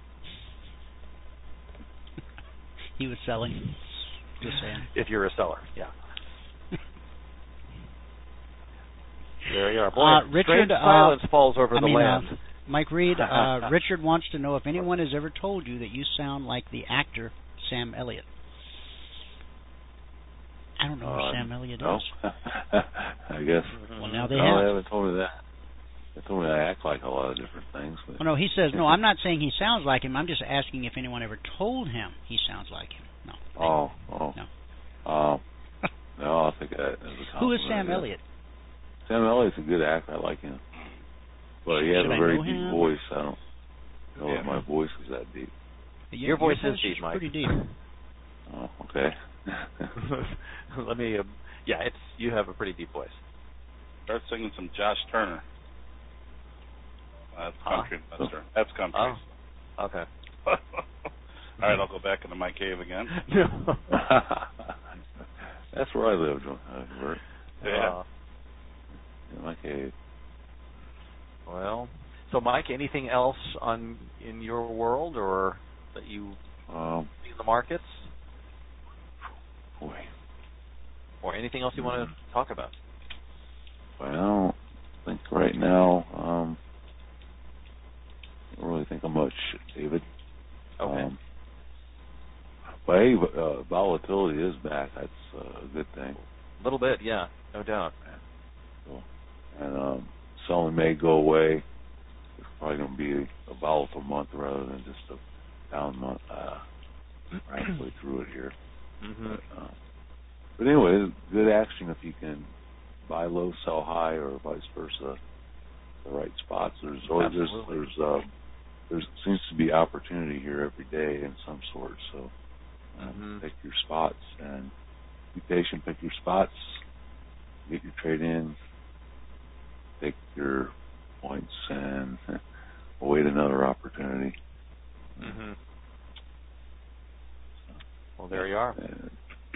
He was selling. Just saying. If you're a seller, yeah. There you are. Boy, uh, Richard, silence uh, falls over I the mean, land. Uh, Mike Reed, uh, Richard wants to know if anyone has ever told you that you sound like the actor Sam Elliott. I don't know uh, who Sam Elliott no. is. I guess. Well, now they no, have. they haven't told me that. They told me I act like a lot of different things. But well, no, he says, no, I'm not saying he sounds like him. I'm just asking if anyone ever told him he sounds like him. No. Oh, oh. No. Um, no, I think that is a Who is compliment, Sam yeah. Elliott? Sam Elliott's a good actor. I like him. But he has Should a I very know deep him? voice. I don't know Yeah. if my voice is that deep. Yeah, your voice your is deep, Mike. Pretty deep. Oh, okay. Let me. Um, yeah, it's you have a pretty deep voice. Start singing some Josh Turner. That's country Huh? investor. That's country. Oh, okay. All right, I'll go back into my cave again. That's where I live, uh, Bert. Yeah. Uh, In my cave. well, so Mike, anything else on in your world or that you Um, see in the markets, boy. or anything else you mm-hmm. want to talk about? Well, I don't think right now. Um, I don't really think of much, David. Okay. Um, but hey, uh, volatility is back. That's uh, a good thing. A little bit, yeah, no doubt. So, and um, selling may go away. It's probably going to be a volatile month rather than just a down month. Uh, right through it here. Mm-hmm. But, uh, but anyway, good action if you can buy low, sell high, or vice versa. The right spots. There's always there's there's uh, there seems to be opportunity here every day in some sort. So um, mm-hmm. pick your spots and be patient. Pick your spots. Get your trade in. Take your points and await another opportunity. Mm-hmm. Well, there you are. And,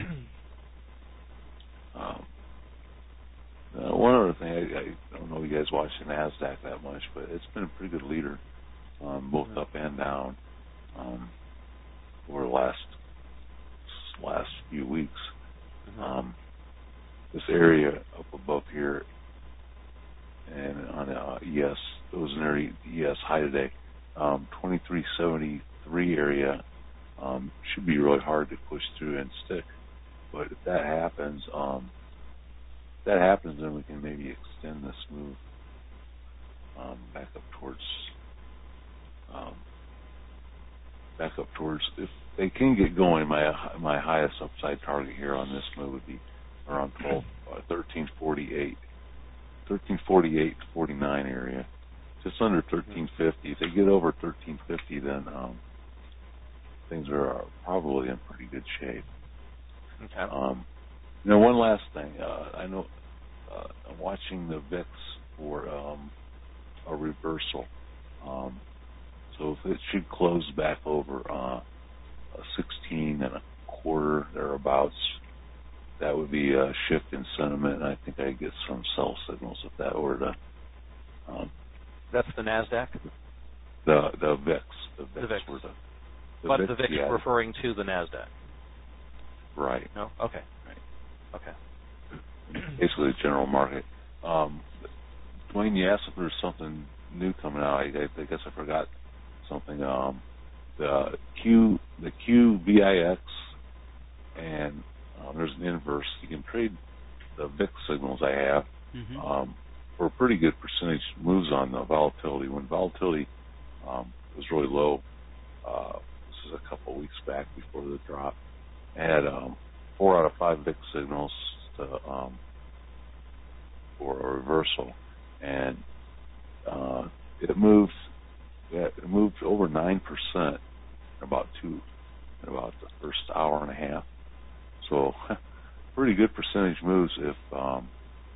um, uh, one other thing, I, I don't know if you guys watch the NASDAQ that much, but it's been a pretty good leader, um, both up and down, um, over the last last few weeks. Mm-hmm. Um, this area up above here, and on uh, E S, it was an area E S high today, um, twenty-three seventy-three area. Um, should be really hard to push through and stick, but if that happens, um, if that happens, then we can maybe extend this move um, back up towards, um, back up towards. If they can get going, my my highest upside target here on this move would be around twelve, uh, thirteen forty-eight, thirteen forty-eight to forty-nine area, just under thirteen fifty. If they get over thirteen fifty, then um, things are probably in pretty good shape. Okay. Um, you know, one last thing. Uh, I know uh, I'm watching the V I X for um, a reversal. Um, so if it should close back over uh, a sixteen and a quarter thereabouts, that would be a shift in sentiment, and I think I'd get some sell signals if that were to. Um, That's the NASDAQ? the the V I X. The V I X. The V I X. Were the, the but V I X, the V I X yeah. referring to the NASDAQ? Right. No? Okay. Right. Okay. Basically the general market. Um, Dwayne, you asked if there's something new coming out. I, I guess I forgot something. Um, the Q, the Q V I X, and um, there's an inverse. You can trade the V I X signals I have mm-hmm. um, for a pretty good percentage moves on the volatility. When volatility um, was really low, uh, this is a couple of weeks back before the drop, I had um, four out of five V I X signals to, um, for a reversal, and uh, it moved. It moved over nine percent in about two, in about the first hour and a half. So, pretty good percentage moves if um,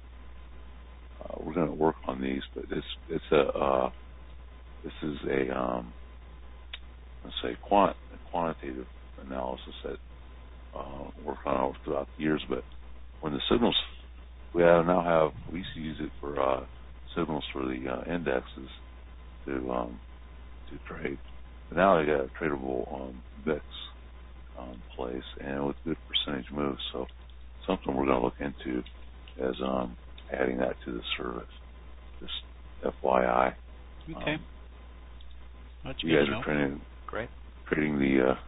uh, we're going to work on these. But it's it's a uh, this is a um, let's say quant a quantitative analysis that uh, worked on over throughout the years. But when the signals we have now have we used to use it for uh, signals for the uh, indexes to um, to trade. But now they got a tradable um, V I X um, place and with good percentage moves. So something we're going to look into as um, adding that to the service. Just F Y I. Okay. Um, That's you guys good are trading, Great. trading the uh,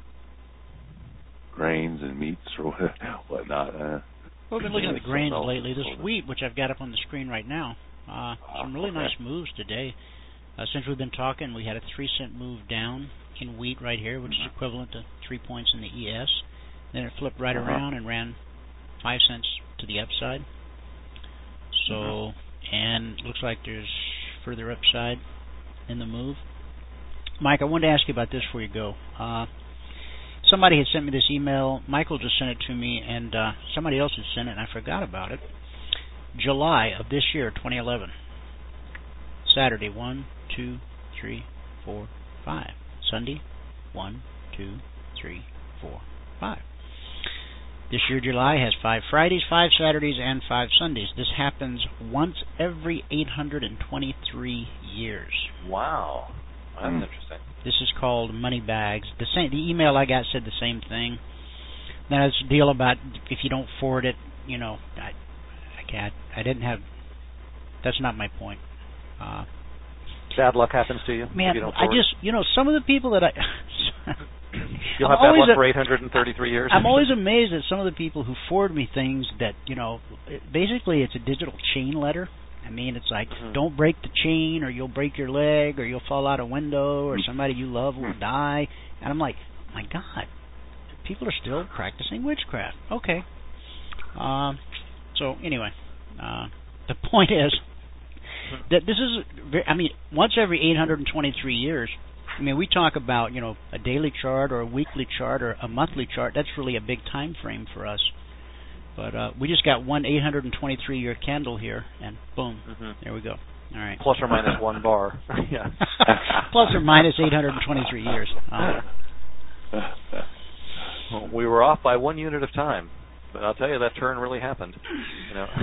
grains and meats or whatnot. Uh, well, we've been looking at the grains else. lately. This wheat, which I've got up on the screen right now, uh, some really okay. nice moves today. Uh, since we've been talking, we had a three cent move down in wheat right here, which mm-hmm. is equivalent to three points in the E S. Then it flipped right uh-huh. around and ran five cents to the upside. So, mm-hmm. and looks like there's further upside in the move. Mike, I wanted to ask you about this before you go. Uh, somebody had sent me this email. Michael just sent it to me, and uh, somebody else had sent it, and I forgot about it. July of this year, twenty eleven. Saturday, one, two, three, four, five. Sunday, one, two, three, four, five. This year, July has five Fridays, five Saturdays, and five Sundays. This happens once every eight hundred twenty-three years. Wow, that's mm. interesting. This is called money bags. The same. The email I got said the same thing. Now it's a deal about if you don't forward it, you know, I, I can't. I didn't have. That's not my point. Uh, Bad luck happens to you. Man, if you don't I just, you know, some of the people that I... You'll I'm have bad luck a, for eight hundred thirty-three years. I'm always amazed at some of the people who forward me things that, you know, it, basically it's a digital chain letter. I mean, it's like, mm-hmm. don't break the chain or you'll break your leg or you'll fall out a window or somebody you love will die. And I'm like, oh my God, people are still practicing witchcraft. Okay. Um, so, anyway, uh, the point is, that this is, I mean, once every eight hundred twenty-three years, I mean, we talk about, you know, a daily chart or a weekly chart or a monthly chart. That's really a big time frame for us. But uh, we just got one eight hundred twenty-three year candle here, and boom, mm-hmm. there we go. All right. Plus or minus one bar. Yeah. Plus or minus eight hundred twenty-three years. Uh, well, we were off by one unit of time, but I'll tell you, that turn really happened. You know.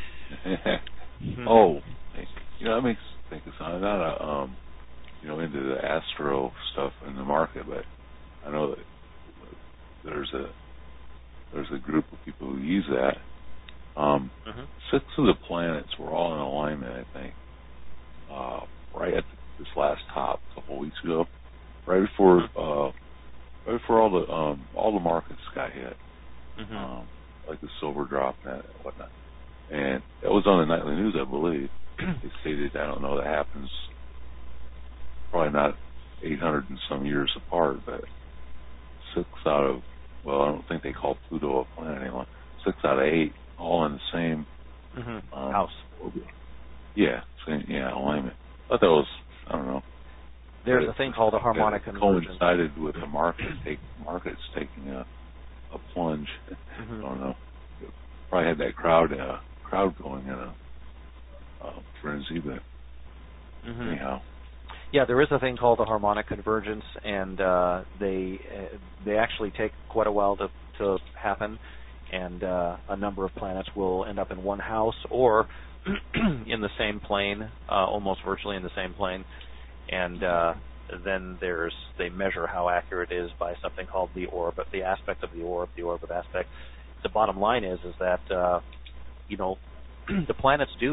Oh. You know, that makes me think I'm not a, um, you know, into the astro stuff in the market, but I know that there's a there's a group of people who use that. Um, mm-hmm. Six of the planets were all in alignment, I think, uh, right at this last top a couple of weeks ago, right before uh, right before all the um, all the markets got hit, mm-hmm. um, like the silver drop and whatnot, and it was on the nightly news, I believe. They stated, I don't know, that happens probably not eight hundred and some years apart, but six out of, well, I don't think they call Pluto a planet anymore. Six out of eight, all in the same mm-hmm. um, house. Yeah, same, yeah, alignment. I thought that was, I don't know. There's a thing called a harmonic convergence. Coincided with the market, take, markets taking a, a plunge. Mm-hmm. I don't know. Probably had that crowd, uh, crowd going in a Uh, frenzy, but mm-hmm. anyhow, yeah, there is a thing called the harmonic convergence, and uh, they uh, they actually take quite a while to to happen, and uh, a number of planets will end up in one house or in the same plane, uh, almost virtually in the same plane, and uh, then there's they measure how accurate it is by something called the orb, the aspect of the orb, the orb of aspect. The bottom line is is that uh, you know the planets do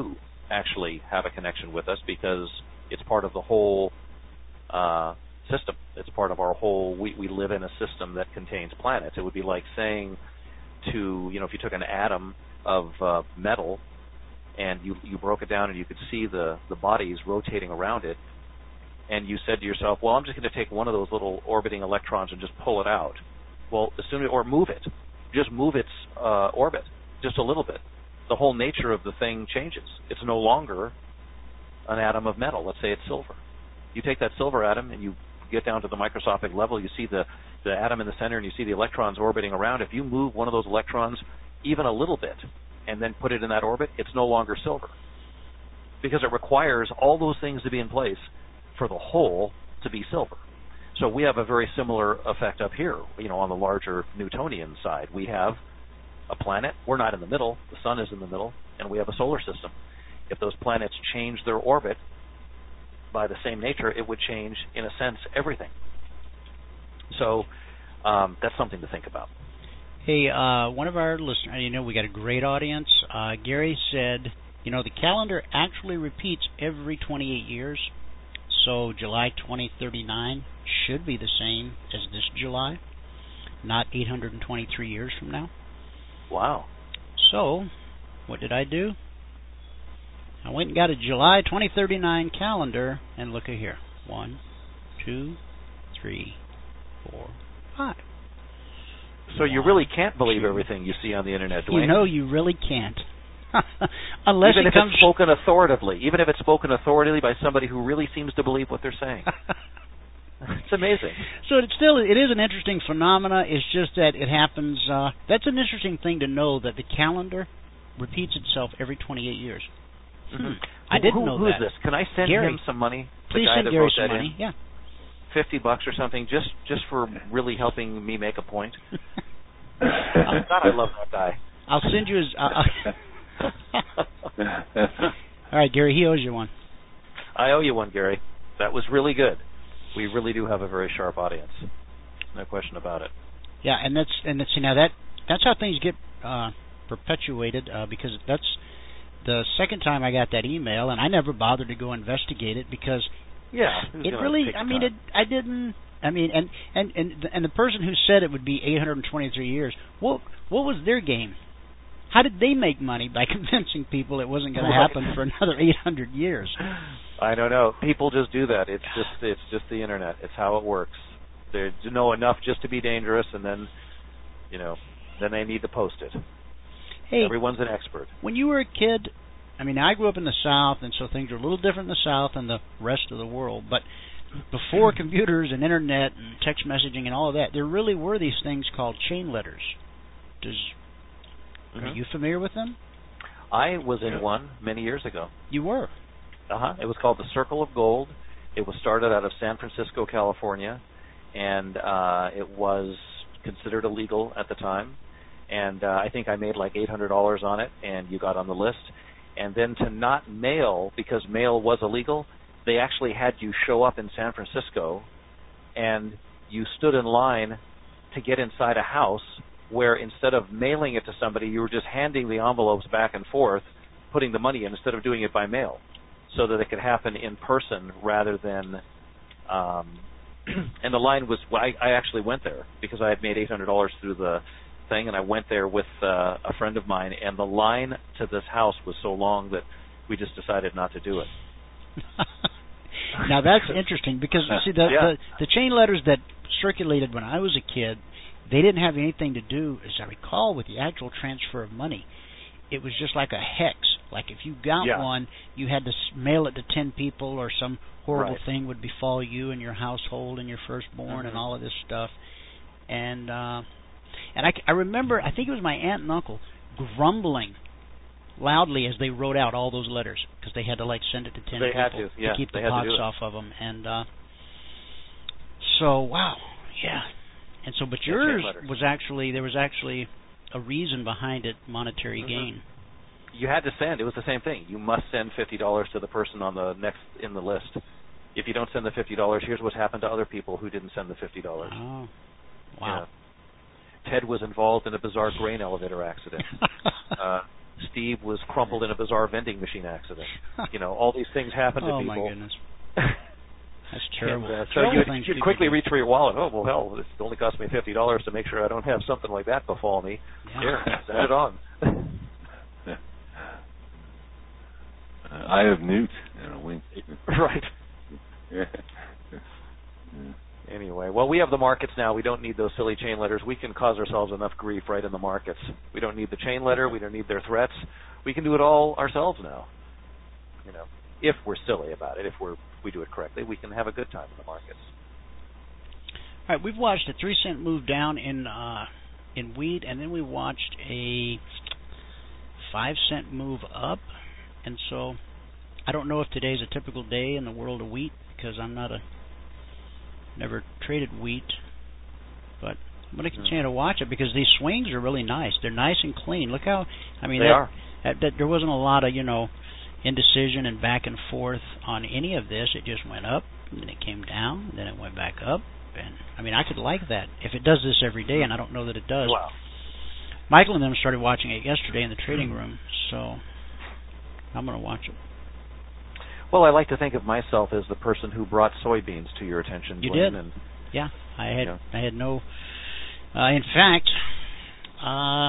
actually have a connection with us because it's part of the whole uh, system. It's part of our whole. We we live in a system that contains planets. It would be like saying to you know if you took an atom of uh, metal and you you broke it down and you could see the the bodies rotating around it, and you said to yourself, well, I'm just going to take one of those little orbiting electrons and just pull it out. Well, as soon as, or move it, just move its uh, orbit just a little bit. The whole nature of the thing changes. It's no longer an atom of metal. Let's say it's silver. You take that silver atom and you get down to the microscopic level, you see the, the atom in the center and you see the electrons orbiting around. If you move one of those electrons even a little bit and then put it in that orbit, it's no longer silver. Because it requires all those things to be in place for the whole to be silver. So we have a very similar effect up here, you know, on the larger Newtonian side. We have a planet. We're not in the middle. The sun is in the middle, and we have a solar system. If those planets change their orbit by the same nature, it would change, in a sense, everything. So um, that's something to think about. Hey, uh, one of our listeners, you know, we got a great audience. Uh, Gary said, you know, the calendar actually repeats every twenty-eight years. So July twenty thirty-nine should be the same as this July, not eight hundred twenty-three years from now. Wow. So, what did I do? I went and got a July twenty thirty-nine calendar, and look at here. One, two, three, four, five. So you One, really can't believe two. everything you see on the internet, Dwayne. You know, you really can't. Unless even it if comes it's spoken authoritatively, even if it's spoken authoritatively by somebody who really seems to believe what they're saying. It's amazing. So it's still it is an interesting phenomena. It's just that it happens. Uh, that's an interesting thing to know, that the calendar repeats itself every twenty-eight years. Mm-hmm. Hmm. I didn't who, know who that. Who is this? Can I send Gary. him some money? The Please guy send that Gary wrote some that money. in? Yeah. Fifty bucks or something, just just for really helping me make a point. Oh, God, I love that guy. I'll send you his. Uh, All right, Gary, he owes you one. I owe you one, Gary. That was really good. We really do have a very sharp audience. No question about it. Yeah, and that's and that's, you know, that that's how things get uh, perpetuated, uh, because that's the second time I got that email, and I never bothered to go investigate it because yeah, it really. I mean, it. I didn't. I mean, and and and and the person who said it would be eight hundred twenty-three years. What what was their game? How did they make money by convincing people it wasn't going right. to happen for another eight hundred years? I don't know. People just do that. It's just it's just the internet. It's how it works. They know enough just to be dangerous, and then, you know, then they need to post it. Hey, everyone's an expert. When you were a kid, I mean, I grew up in the South, and so things are a little different in the South than the rest of the world. But before computers and internet and text messaging and all of that, there really were these things called chain letters. Does mm-hmm. Are you familiar with them? I was in one many years ago. You were? Uh-huh. It was called the Circle of Gold. It was started out of San Francisco, California, and uh, it was considered illegal at the time. And uh, I think I made like eight hundred dollars on it, and you got on the list. And then to not mail, because mail was illegal, they actually had you show up in San Francisco, and you stood in line to get inside a house where instead of mailing it to somebody, you were just handing the envelopes back and forth, putting the money in instead of doing it by mail, so that it could happen in person rather than um, and the line was, well, I, I actually went there because I had made eight hundred dollars through the thing, and I went there with uh, a friend of mine, and the line to this house was so long that we just decided not to do it. Now that's interesting because see the, yeah. the the chain letters that circulated when I was a kid, they didn't have anything to do, as I recall, with the actual transfer of money. It was just like a hex. Like if you got yeah. one, you had to mail it to ten people, or some horrible right. thing would befall you and your household and your firstborn mm-hmm. and all of this stuff. And uh, and I, I remember, I think it was my aunt and uncle grumbling loudly as they wrote out all those letters because they had to like send it to ten they people had to, yeah, to keep the they pox had to off of them. And uh, so wow, yeah. And so, but yours was actually there was actually a reason behind it, monetary mm-hmm. gain. You had to send. It was the same thing. You must send fifty dollars to the person on the next in the list. If you don't send the fifty dollars, here's what happened to other people who didn't send the fifty dollars. Oh, wow. Yeah. Ted was involved in a bizarre grain elevator accident. uh, Steve was crumpled in a bizarre vending machine accident. You know, all these things happen to oh, people. Oh, my goodness. That's terrible. And, uh, so terrible you you quickly reach for your wallet. Oh, well, hell, it only cost me fifty dollars to make sure I don't have something like that befall me. Yeah. Here, send it on. uh, I have Newt and a wink. Right. Anyway, well, we have the markets now. We don't need those silly chain letters. We can cause ourselves enough grief right in the markets. We don't need the chain letter. We don't need their threats. We can do it all ourselves now. You know, if we're silly about it, if we're we do it correctly, we can have a good time in the markets. All right, we've watched a three cent move down in uh, in wheat, and then we watched a five cent move up. And so, I don't know if today's a typical day in the world of wheat because I'm not a never traded wheat, but I'm going to continue to watch it because these swings are really nice. They're nice and clean. Look how I mean they that, are. That, that there wasn't a lot of you know. indecision and back and forth on any of this. It just went up, and then it came down, and then it went back up. And I mean, I could like that if it does this every day, and I don't know that it does. Wow. Michael and them started watching it yesterday in the trading room, so I'm going to watch it. Well, I like to think of myself as the person who brought soybeans to your attention. You Glenn, did. And, yeah, I had. You know. I had no. Uh, in fact, uh,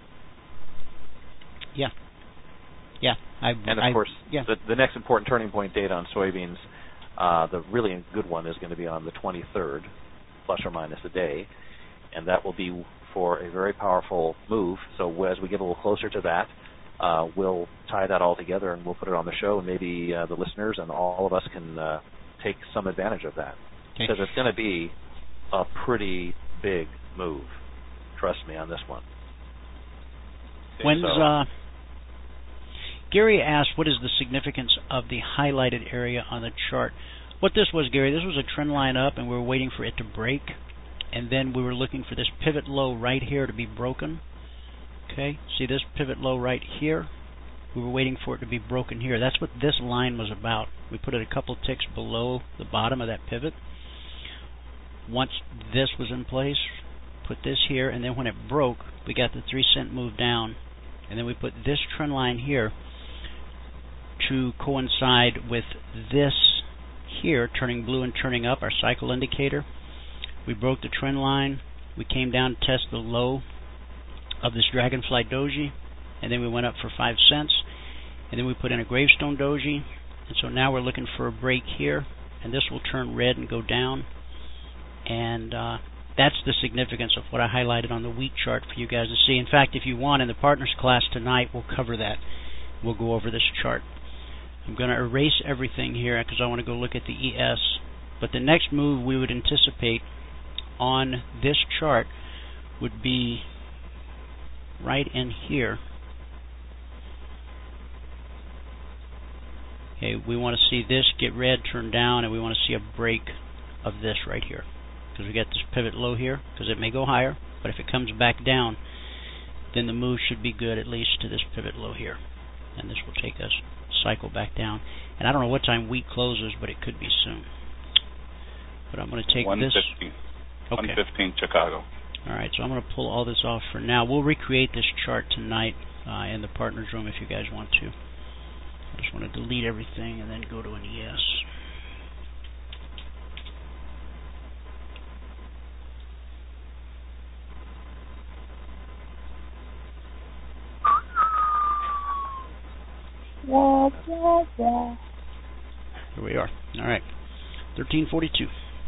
yeah. Yeah, I, and of I, course, yeah. the, the next important turning point date on soybeans, uh, the really good one is going to be on the twenty-third, plus or minus a day, and that will be for a very powerful move. So as we get a little closer to that, uh, we'll tie that all together and we'll put it on the show, and maybe uh, the listeners and all of us can uh, take some advantage of that. Okay. Because it's going to be a pretty big move. Trust me on this one. Okay, When's so, uh? Gary asked, what is the significance of the highlighted area on the chart? What this was, Gary, this was a trend line up, and we were waiting for it to break, and then we were looking for this pivot low right here to be broken. Okay, see this pivot low right here? We were waiting for it to be broken here. That's what this line was about. We put it a couple ticks below the bottom of that pivot. Once this was in place, put this here, and then when it broke, we got the three cent move down, and then we put this trend line here to coincide with this here turning blue and turning up, our cycle indicator. We broke the trend line. We came down to test the low of this Dragonfly Doji, and then we went up for five cents, and then we put in a Gravestone Doji, and so now we're looking for a break here, and this will turn red and go down, and uh, that's the significance of what I highlighted on the wheat chart for you guys to see. In fact, if you want, in the partners class tonight, we'll cover that. We'll go over this chart. I'm going to erase everything here because I want to go look at the E S. But the next move we would anticipate on this chart would be right in here. Okay, we want to see this get red, turn down, and we want to see a break of this right here. Because we got this pivot low here, because it may go higher, but if it comes back down, then the move should be good at least to this pivot low here. And this will take us cycle back down. And I don't know what time wheat closes, but it could be soon. But I'm going to take this. Okay. one fifteen Chicago. All right, so I'm going to pull all this off for now. We'll recreate this chart tonight uh, in the partners room if you guys want to. I just want to delete everything and then go to an E S. Here we are. All right, thirteen forty-two.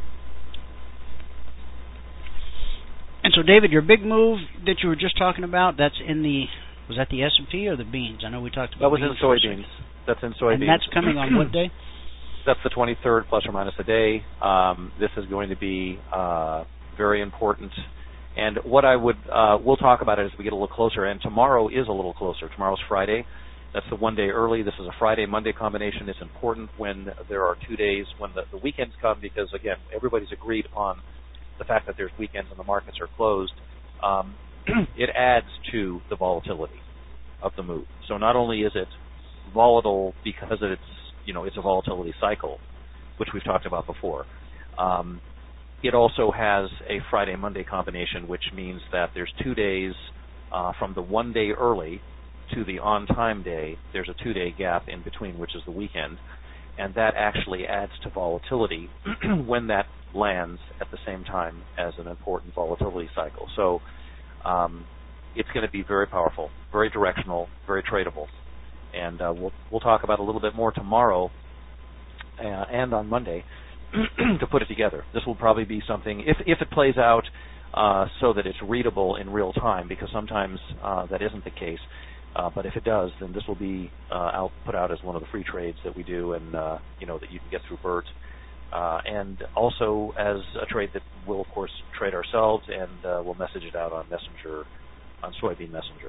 And so, David, your big move that you were just talking about, that's in the, was that the S and P or the beans? I know we talked about that was in soybeans. That's in soybeans. And that's coming on what day? That's the twenty-third, plus or minus a day. Um, this is going to be uh, very important. And what I would, uh, we'll talk about it as we get a little closer. And tomorrow is a little closer. Tomorrow's Friday. That's the one day early. This is a Friday-Monday combination. It's important when there are two days when the, the weekends come because, again, everybody's agreed upon the fact that there's weekends and the markets are closed. Um, it adds to the volatility of the move. So not only is it volatile because it's, you know, it's a volatility cycle, which we've talked about before, um, it also has a Friday-Monday combination, which means that there's two days uh, from the one day early to the on-time day, there's a two-day gap in between, which is the weekend, and that actually adds to volatility when that lands at the same time as an important volatility cycle. So um, it's going to be very powerful, very directional, very tradable, and uh, we'll we'll talk about a little bit more tomorrow uh, and on Monday to put it together. This will probably be something, if if it plays out uh, so that it's readable in real time, because sometimes uh, that isn't the case. Uh, but if it does, then this will be uh, out, put out as one of the free trades that we do, and uh, you know that you can get through BERT, uh, and also as a trade that we'll of course trade ourselves, and uh, we'll message it out on Messenger, on Soybean Messenger.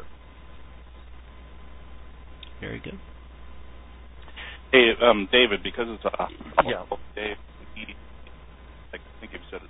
Very good. Hey, um, David, because it's a yeah. day, I think you've said it.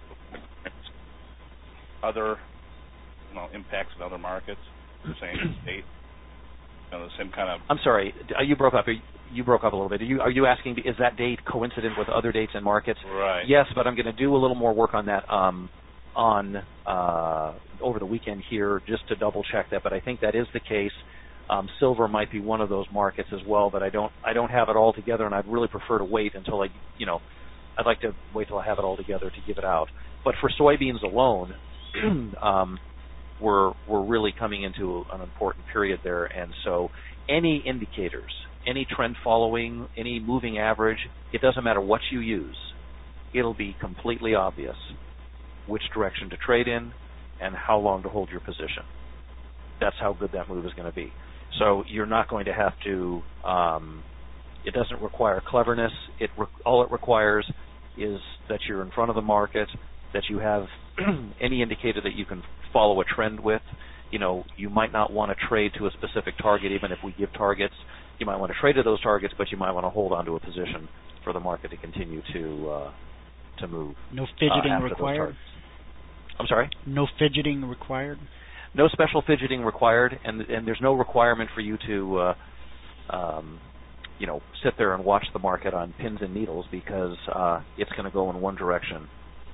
Other, you know, impacts in other markets, same state. You know, the same kind of. I'm sorry, you broke up. You broke up a little bit. Are you, are you asking, is that date coincident with other dates in markets? Right. Yes, but I'm going to do a little more work on that um, on uh, over the weekend here, just to double check that. But I think that is the case. Um, silver might be one of those markets as well, but I don't I don't have it all together, and I'd really prefer to wait until I, you know, I'd like to wait till I have it all together to give it out. But for soybeans alone. um, we're we're really coming into an important period there, and so any indicators, any trend following, any moving average, it doesn't matter what you use, it'll be completely obvious which direction to trade in and how long to hold your position. That's how good that move is going to be. So you're not going to have to, um, it doesn't require cleverness. It re- all it requires is that you're in front of the market, that you have any indicator that you can follow a trend with. You know, you might not want to trade to a specific target, even if we give targets. You might want to trade to those targets, but you might want to hold on to a position for the market to continue to uh, to move. No fidgeting uh, required? I'm sorry? No fidgeting required? No special fidgeting required, and and there's no requirement for you to, uh, um, you know, sit there and watch the market on pins and needles, because uh, it's going to go in one direction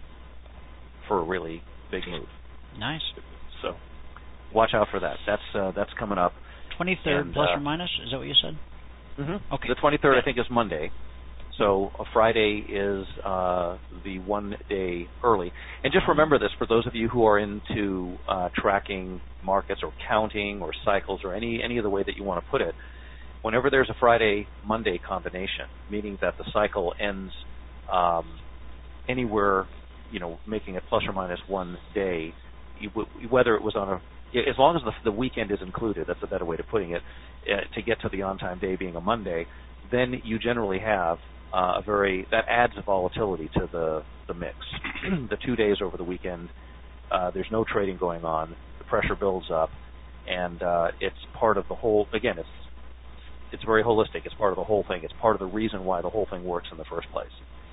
for a really big move. Nice. So watch out for that. That's uh, that's coming up. twenty-third and, plus uh, or minus? Is that what you said? Mm-hmm. Okay. The twenty-third, I think, is Monday. So a Friday is uh, the one day early. And just remember this, for those of you who are into uh, tracking markets or counting or cycles or any, any of the way that you want to put it, whenever there's a Friday-Monday combination, meaning that the cycle ends um, anywhere, you know, making it plus or minus one day, you, whether it was on a, as long as the, the weekend is included, that's a better way of putting it, uh, to get to the on-time day being a Monday, then you generally have uh, a very, that adds a volatility to the, the mix. The two days over the weekend, uh, there's no trading going on, the pressure builds up, and uh, it's part of the whole, again, it's it's very holistic, it's part of the whole thing, it's part of the reason why the whole thing works in the first place.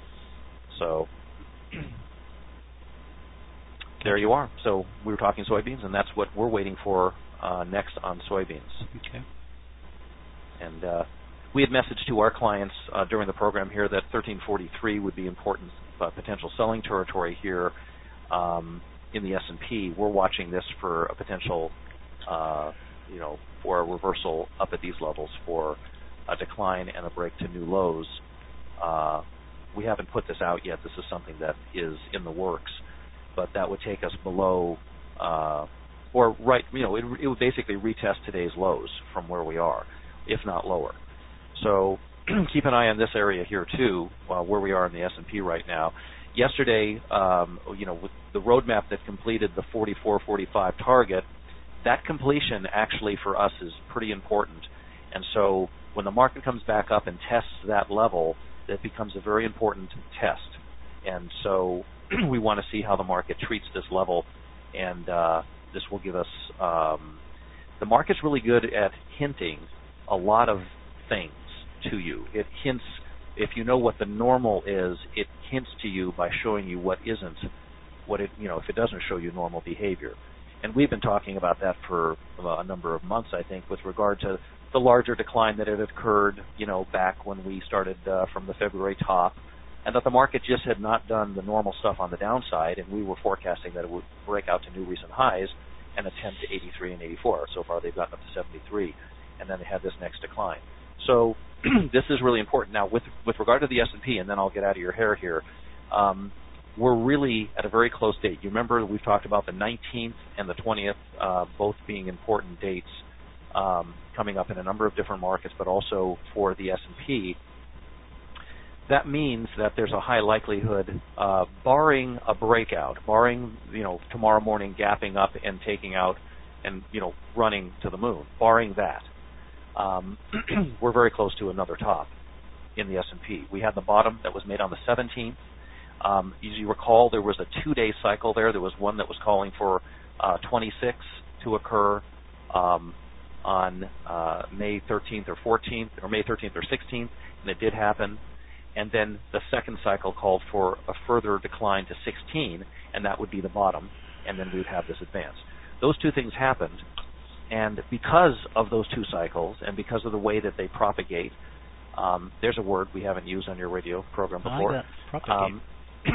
So there you are. So we were talking soybeans, and that's what we're waiting for uh, next on soybeans. Okay. And uh, we had messaged to our clients uh, during the program here that thirteen forty-three would be important uh, potential selling territory here um, in the S and P. We're watching this for a potential, uh, you know, for a reversal up at these levels, for a decline and a break to new lows. Uh, we haven't put this out yet. This is something that is in the works, but that would take us below, uh, or right, you know, it, it would basically retest today's lows from where we are, if not lower. So keep an eye on this area here too, uh, where we are in the S and P right now. Yesterday, um, you know, with the roadmap that completed the forty-four forty-five target, that completion actually for us is pretty important. And so when the market comes back up and tests that level, it becomes a very important test. And so we want to see how the market treats this level, and uh, this will give us, um, the market's really good at hinting a lot of things to you. It hints, if you know what the normal is, it hints to you by showing you what isn't, what it, you know, if it doesn't show you normal behavior. And we've been talking about that for uh, a number of months, I think, with regard to the larger decline that had occurred, you know, back when we started uh, from the February top, and that the market just had not done the normal stuff on the downside, and we were forecasting that it would break out to new recent highs and attempt to eighty-three and eighty-four. So far they've gotten up to seventy-three. and then they had this next decline. So this is really important. Now, with with regard to the S and P, and then I'll get out of your hair here, um, we're really at a very close date. You remember we've talked about the nineteenth and the twentieth, uh, both being important dates um, coming up in a number of different markets, but also for the S and P. That means that there's a high likelihood, uh, barring a breakout, barring, you know, tomorrow morning gapping up and taking out and, you know, running to the moon, barring that, um, we're very close to another top in the S and P. We had the bottom that was made on the seventeenth. Um, as you recall, there was a two-day cycle there. There was one that was calling for uh, twenty-six to occur um, on uh, May thirteenth or fourteenth, or May thirteenth or sixteenth, and it did happen. And then the second cycle called for a further decline to sixteen, and that would be the bottom, and then we'd have this advance. Those two things happened, and because of those two cycles, and because of the way that they propagate, um, there's a word we haven't used on your radio program before. I like that. Propagate. Um,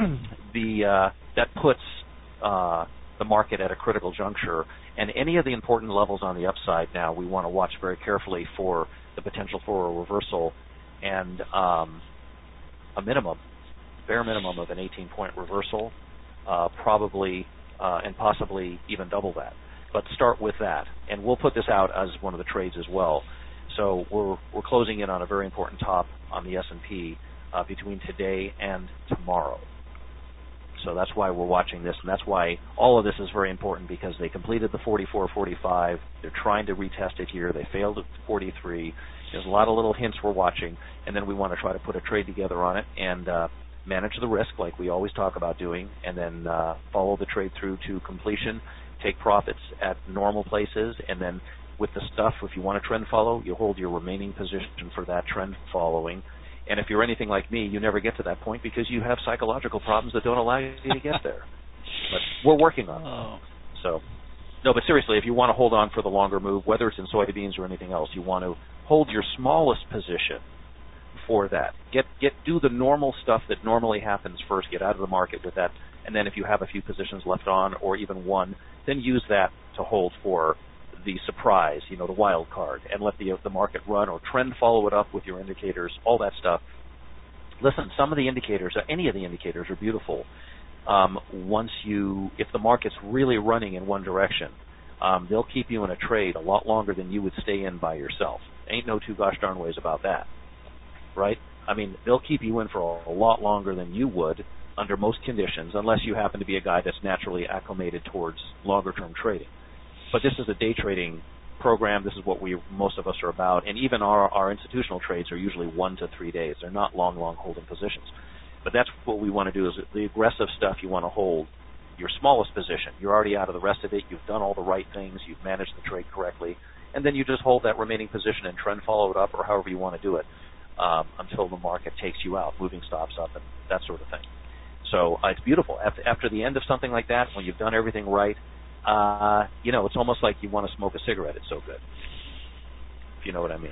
the uh, that puts uh, the market at a critical juncture, and any of the important levels on the upside now we want to watch very carefully for the potential for a reversal and um, a minimum, bare minimum of an eighteen-point reversal, uh, probably uh, and possibly even double that. But start with that, and we'll put this out as one of the trades as well. So we're we're closing in on a very important top on the S and P uh, between today and tomorrow. So that's why we're watching this, and that's why all of this is very important, because they completed the forty-four forty-five. They're trying to retest it here. They failed at forty-three. There's a lot of little hints we're watching, and then we want to try to put a trade together on it and uh, manage the risk like we always talk about doing, and then uh, follow the trade through to completion, take profits at normal places, and then with the stuff, if you want to trend follow, you hold your remaining position for that trend following. And if you're anything like me, you never get to that point because you have psychological problems that don't allow you to get there. But we're working on it. Oh. So, no, but seriously, if you want to hold on for the longer move, whether it's in soybeans or anything else, you want to hold your smallest position for that. Get get do the normal stuff that normally happens first. Get out of the market with that, and then if you have a few positions left on, or even one, then use that to hold for the surprise, you know, the wild card, and let the the market run or trend follow it up with your indicators, all that stuff. Listen, some of the indicators, any of the indicators, are beautiful. Um, once you, if the market's really running in one direction, um, they'll keep you in a trade a lot longer than you would stay in by yourself. Ain't no two gosh darn ways about that, right? I mean, they'll keep you in for a, a lot longer than you would under most conditions, unless you happen to be a guy that's naturally acclimated towards longer-term trading. But this is a day trading program. This is what we most of us are about, and even our, our institutional trades are usually one to three days. They're not long, long holding positions. But that's what we want to do, is the aggressive stuff you want to hold your smallest position. You're already out of the rest of it. You've done all the right things. You've managed the trade correctly. And then you just hold that remaining position and trend follow it up, or however you want to do it, um, until the market takes you out, moving stops up and that sort of thing. So uh, it's beautiful. After, after the end of something like that, when you've done everything right, uh, you know, it's almost like you want to smoke a cigarette. It's so good. If you know what I mean.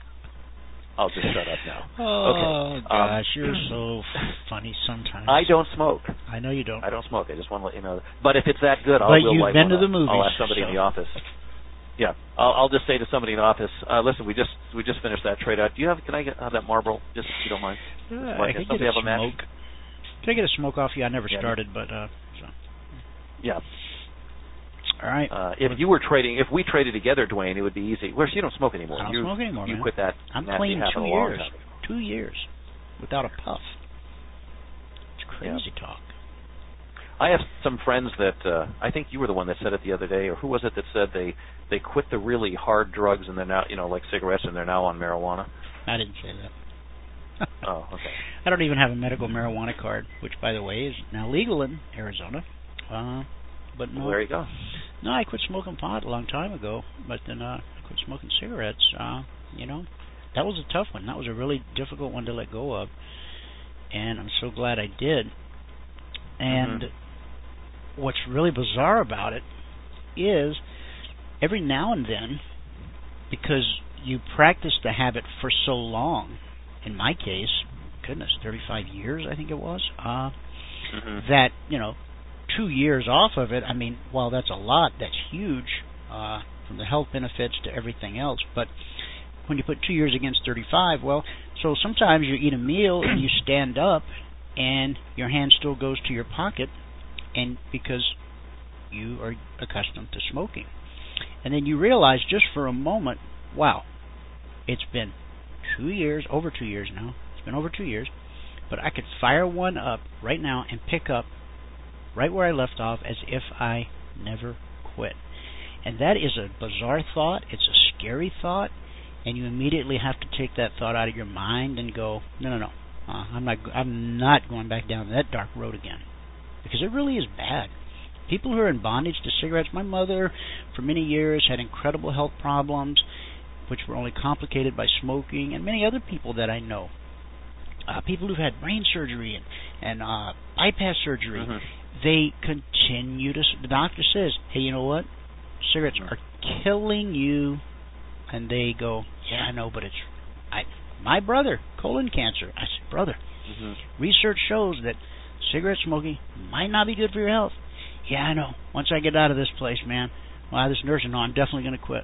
I'll just shut up now. Oh, okay. gosh, um, you're so funny sometimes. I don't smoke. I know you don't. I don't smoke. I just want to let you know. But if it's that good, I'll But will you've light been one to the up. movies, I'll ask somebody so. in the office. Yeah, I'll, I'll just say to somebody in the office, uh, listen, we just we just finished that trade out. Do you have? Can I get have that Marlboro? Just if you don't mind. Uh, Like, I could somebody get a have a match? smoke. Can I get a smoke off you? I never Yeah. started, but uh, so. Yeah. All right. Uh, if you were trading, if we traded together, Dwayne, it would be easy. Whereas you don't smoke anymore. I don't you, smoke anymore, You man. quit that. I'm nasty clean habit two a long years. time ago. Two years without a puff. It's crazy Yeah. talk. I have some friends that uh, I think you were the one that said it the other day, or who was it that said they they quit the really hard drugs and they're now, you know, like cigarettes, and they're now on marijuana. I didn't say that. Oh, okay. I don't even have a medical marijuana card, which, by the way, is now legal in Arizona. Uh, but no, Well, there you go. No, I quit smoking pot a long time ago, but then uh, I quit smoking cigarettes. Uh, you know, that was a tough one. That was a really difficult one to let go of, and I'm so glad I did. And mm-hmm. what's really bizarre about it is every now and then, because you practice the habit for so long, in my case, goodness, thirty-five years I think it was, uh, mm-hmm. that, you know, two years off of it, I mean, while that's a lot, that's huge, uh, from the health benefits to everything else. But when you put two years against thirty-five, well, so sometimes you eat a meal and you stand up and your hand still goes to your pocket, and because you are accustomed to smoking. And then you realize just for a moment, wow, it's been two years, over two years now, it's been over two years, but I could fire one up right now and pick up right where I left off as if I never quit. And that is a bizarre thought, it's a scary thought, and you immediately have to take that thought out of your mind and go, no, no, no, uh, I'm not, I'm not going back down that dark road again, because it really is bad. People who are in bondage to cigarettes, my mother for many years had incredible health problems, which were only complicated by smoking, and many other people that I know. Uh, people who've had brain surgery and, and uh, bypass surgery, mm-hmm. they continue to, the doctor says, hey, you know what? Cigarettes are killing you. And they go, yeah, I know, but it's, I, my brother, colon cancer. I said, brother, mm-hmm. research shows that cigarette smoking might not be good for your health. Yeah, I know. Once I get out of this place, man, well, this nursing home, I'm definitely going to quit.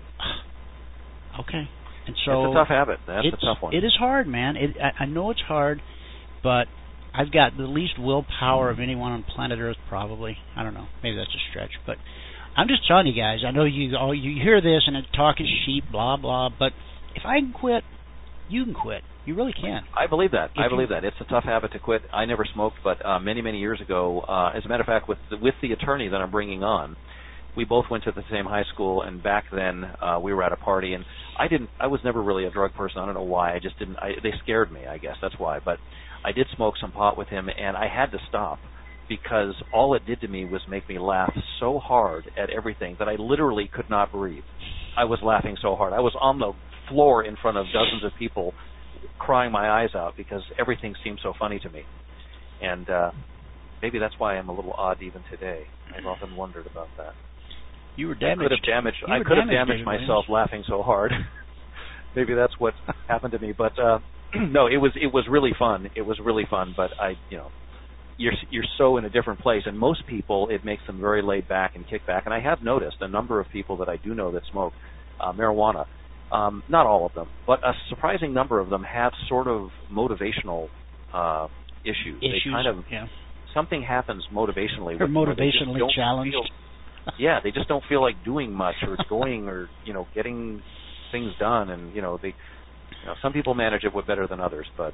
Okay. And so it's a tough habit. That's a tough one. It is hard, man. It, I, I know it's hard, but I've got the least willpower of anyone on planet Earth, probably. I don't know. Maybe that's a stretch, but I'm just telling you guys. I know you all you hear this and talk is cheap, blah blah. But if I can quit, you can quit. You really can. I believe that. If I believe you, that. It's a tough habit to quit. I never smoked, but uh, many, many years ago, uh, as a matter of fact, with the, with the attorney that I'm bringing on, we both went to the same high school, and back then uh, we were at a party, and I didn't. I was never really a drug person. I don't know why. I just didn't. I, they scared me. I guess that's why. But I did smoke some pot with him, and I had to stop because all it did to me was make me laugh so hard at everything that I literally could not breathe. I was laughing so hard. I was on the floor in front of dozens of people, crying my eyes out because everything seemed so funny to me. And uh, maybe that's why I'm a little odd even today. I've often wondered about that. You were damaged. I could have damaged. You I could damaged, have damaged myself laughing so hard. Maybe that's what happened to me. But uh, no, it was it was really fun. It was really fun. But I, you know, you're you're so in a different place, and most people it makes them very laid back and kick back. And I have noticed a number of people that I do know that smoke uh, marijuana. Um, not all of them, but a surprising number of them have sort of motivational uh, issues. Issues, they kind of yeah. Something happens motivationally. They're with motivationally them challenged. Feel, yeah, they just don't feel like doing much or going or you know getting things done, and you know they. You know, some people manage it with better than others, but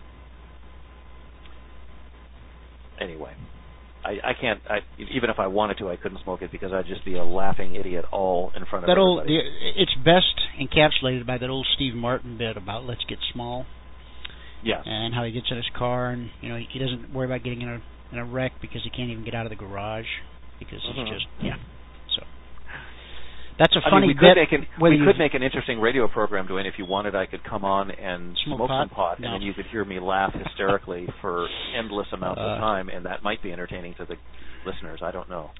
anyway. I, I can't. I, even if I wanted to, I couldn't smoke it because I'd just be a laughing idiot all in front of that everybody. Old, it's best encapsulated by that old Steve Martin bit about "Let's get small." Yeah. And how he gets in his car and you know he doesn't worry about getting in a in a wreck because he can't even get out of the garage because mm-hmm. he's just yeah. So that's a I funny mean, we could bit. Make an, we could make an interesting radio program, Dwayne. If you wanted, I could come on and smoke, smoke pot? some pot, no. and then you could hear me laugh hysterically for endless amounts uh, of time, and that might be entertaining to the listeners. I don't know.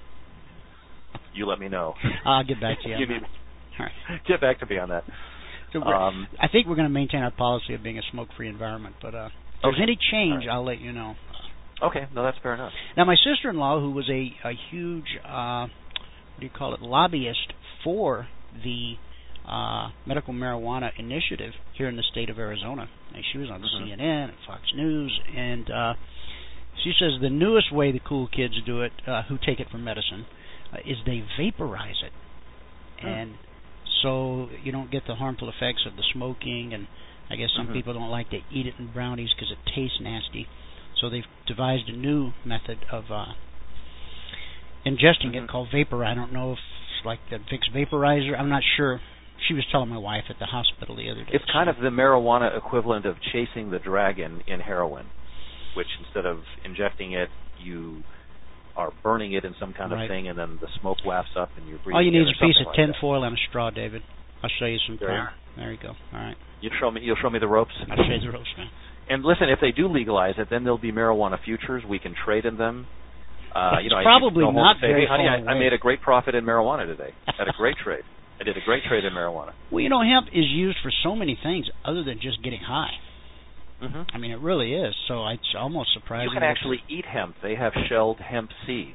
You let me know. I'll get back to you. you need, All right. Get back to me on that. So um, I think we're going to maintain our policy of being a smoke-free environment, but uh, if there's okay. any change, right. I'll let you know. Okay, no, that's fair enough. Now, my sister-in-law, who was a, a huge, uh, what do you call it, lobbyist for the uh, medical marijuana initiative here in the state of Arizona, and she was on mm-hmm. C N N and Fox News, and uh, she says the newest way the cool kids do it, uh, who take it for medicine, uh, is they vaporize it. Mm. And so you don't get the harmful effects of the smoking, and I guess some mm-hmm. people don't like to eat it in brownies because it tastes nasty. So they've devised a new method of uh, ingesting mm-hmm. it called vapor. I don't know if it's like the Vicks vaporizer. I'm not sure. She was telling my wife at the hospital the other day. It's kind of the marijuana equivalent of chasing the dragon in heroin, which instead of injecting it, you are burning it in some kind right. of thing, and then the smoke wafts up and you're breathing. All you need is a piece of like tinfoil and a straw, David. I'll show you some there time. There you go. All right. You show me. You'll show me the ropes. I'll show you the ropes, man. And listen, if they do legalize it, then there'll be marijuana futures. We can trade in them. Uh, it's you know, probably I not say, very hey, honey, far I, away. I made a great profit in marijuana today. Had a great trade. I did a great trade in marijuana. Well, you know, hemp is used for so many things other than just getting high. Mm-hmm. I mean, it really is. So it's almost surprising. You can actually eat hemp. They have shelled hemp seeds,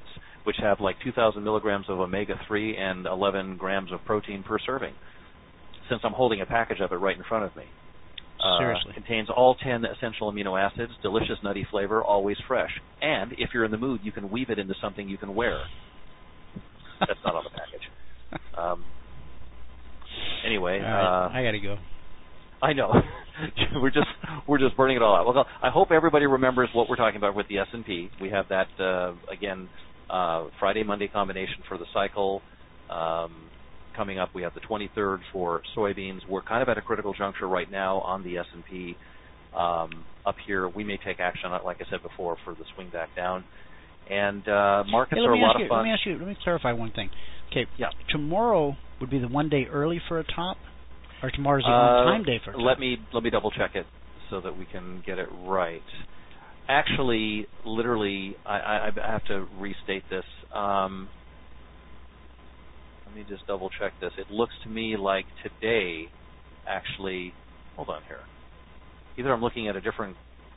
which have like two thousand milligrams of omega three and eleven grams of protein per serving, since I'm holding a package of it right in front of me. Uh, Seriously. Contains all ten essential amino acids, delicious nutty flavor, always fresh. And if you're in the mood, you can weave it into something you can wear. That's not on the package. Um, anyway, right, uh, I gotta go. I know. we're just we're just burning it all out. Well, I hope everybody remembers what we're talking about with the S and P. We have that uh, again uh, Friday Monday combination for the cycle. Um, coming up, we have the twenty-third for soybeans. We're kind of at a critical juncture right now on the S and P. Um, up here, we may take action, like I said before, for the swing back down. And uh, markets hey, are a lot you, of fun. Let me ask you. Let me clarify one thing. Okay. Yeah. Tomorrow would be the one day early for a top, or tomorrow's the uh, on-time day for a top? Let me let me double check it so that we can get it right. Actually, literally, I, I, I have to restate this. Um, let me just double check this. It looks to me like today, actually, hold on here. Either I'm looking at a different.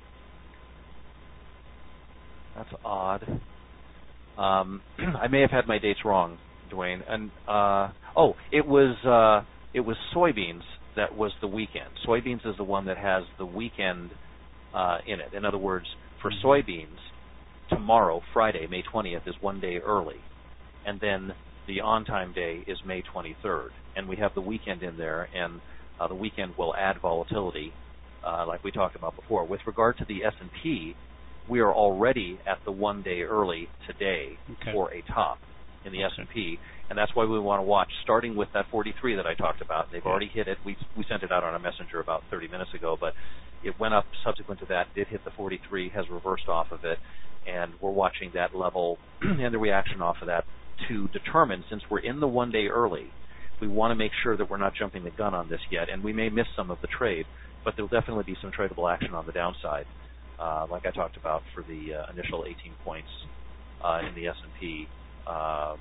That's odd. Um, I may have had my dates wrong, Dwayne. And uh, oh, it was uh, it was soybeans that was the weekend. Soybeans is the one that has the weekend uh, in it. In other words, for soybeans, tomorrow, Friday, May twentieth, is one day early, and then the on-time day is May twenty-third, and we have the weekend in there, and uh, the weekend will add volatility, uh, like we talked about before. With regard to the S and P, we are already at the one day early today okay. for a top in the okay. S and P, and that's why we want to watch, starting with that forty-three that I talked about. They've yeah. already hit it. We we sent it out on a messenger about thirty minutes ago, but it went up subsequent to that, did hit the forty-three, has reversed off of it, and we're watching that level and the reaction off of that to determine, since we're in the one day early, we want to make sure that we're not jumping the gun on this yet, and we may miss some of the trade, but there'll definitely be some tradable action on the downside. Uh, like I talked about for the uh, initial eighteen points uh, in the S and P, uh,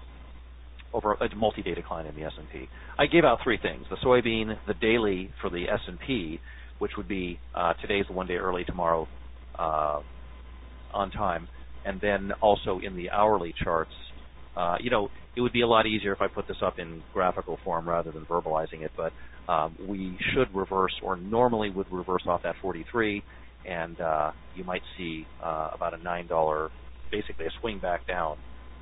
over a multi-day decline in the S and P. I gave out three things: the soybean, the daily for the S and P, which would be uh, today's the one day early, tomorrow uh, on time, and then also in the hourly charts. Uh, you know, it would be a lot easier if I put this up in graphical form rather than verbalizing it, but um, we should reverse, or normally would reverse off that forty-three. And uh, you might see uh, about a nine dollars, basically a swing back down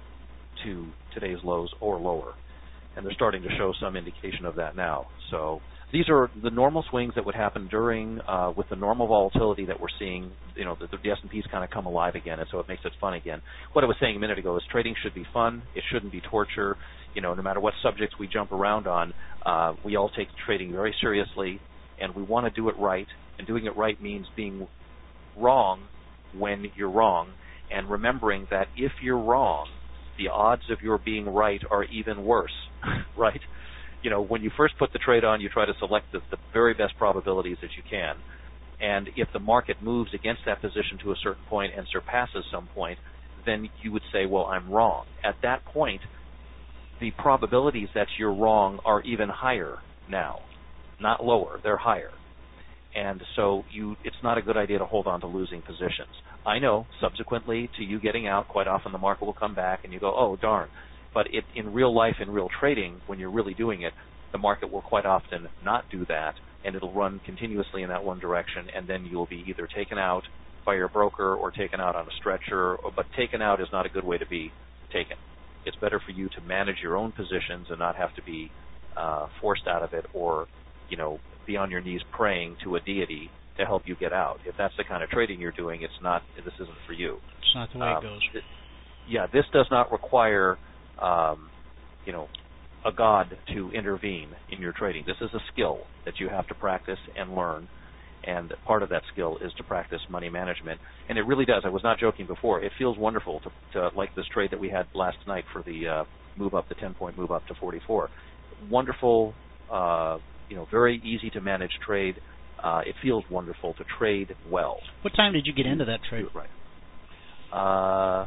to today's lows or lower. And they're starting to show some indication of that now. So these are the normal swings that would happen during, uh, with the normal volatility that we're seeing. You know, the, the S and P's kind of come alive again, and so it makes it fun again. What I was saying a minute ago is trading should be fun. It shouldn't be torture. You know, no matter what subjects we jump around on, uh, we all take trading very seriously, and we want to do it right. And doing it right means being wrong when you're wrong, and remembering that if you're wrong, the odds of your being right are even worse, right? You know, when you first put the trade on, you try to select the, the very best probabilities that you can, and if the market moves against that position to a certain point and surpasses some point, then you would say, well, I'm wrong. At that point, the probabilities that you're wrong are even higher now, not lower, they're higher. And so you, it's not a good idea to hold on to losing positions. I know, subsequently to you getting out, quite often the market will come back and you go, oh, darn. But it, in real life, in real trading, when you're really doing it, the market will quite often not do that, and it'll run continuously in that one direction, and then you'll be either taken out by your broker or taken out on a stretcher. Or, but taken out is not a good way to be taken. It's better for you to manage your own positions and not have to be uh, forced out of it, or, you know, be on your knees praying to a deity to help you get out. If that's the kind of trading you're doing, it's not. This isn't for you. It's not the way um, it goes. It, yeah, this does not require, um, you know, a god to intervene in your trading. This is a skill that you have to practice and learn, and part of that skill is to practice money management. And it really does. I was not joking before. It feels wonderful to, to like this trade that we had last night for the uh, move up, the ten-point move up to forty-four. Wonderful. Uh, You know, very easy to manage trade. Uh, it feels wonderful to trade well. What time did you get into that trade? Right. Uh,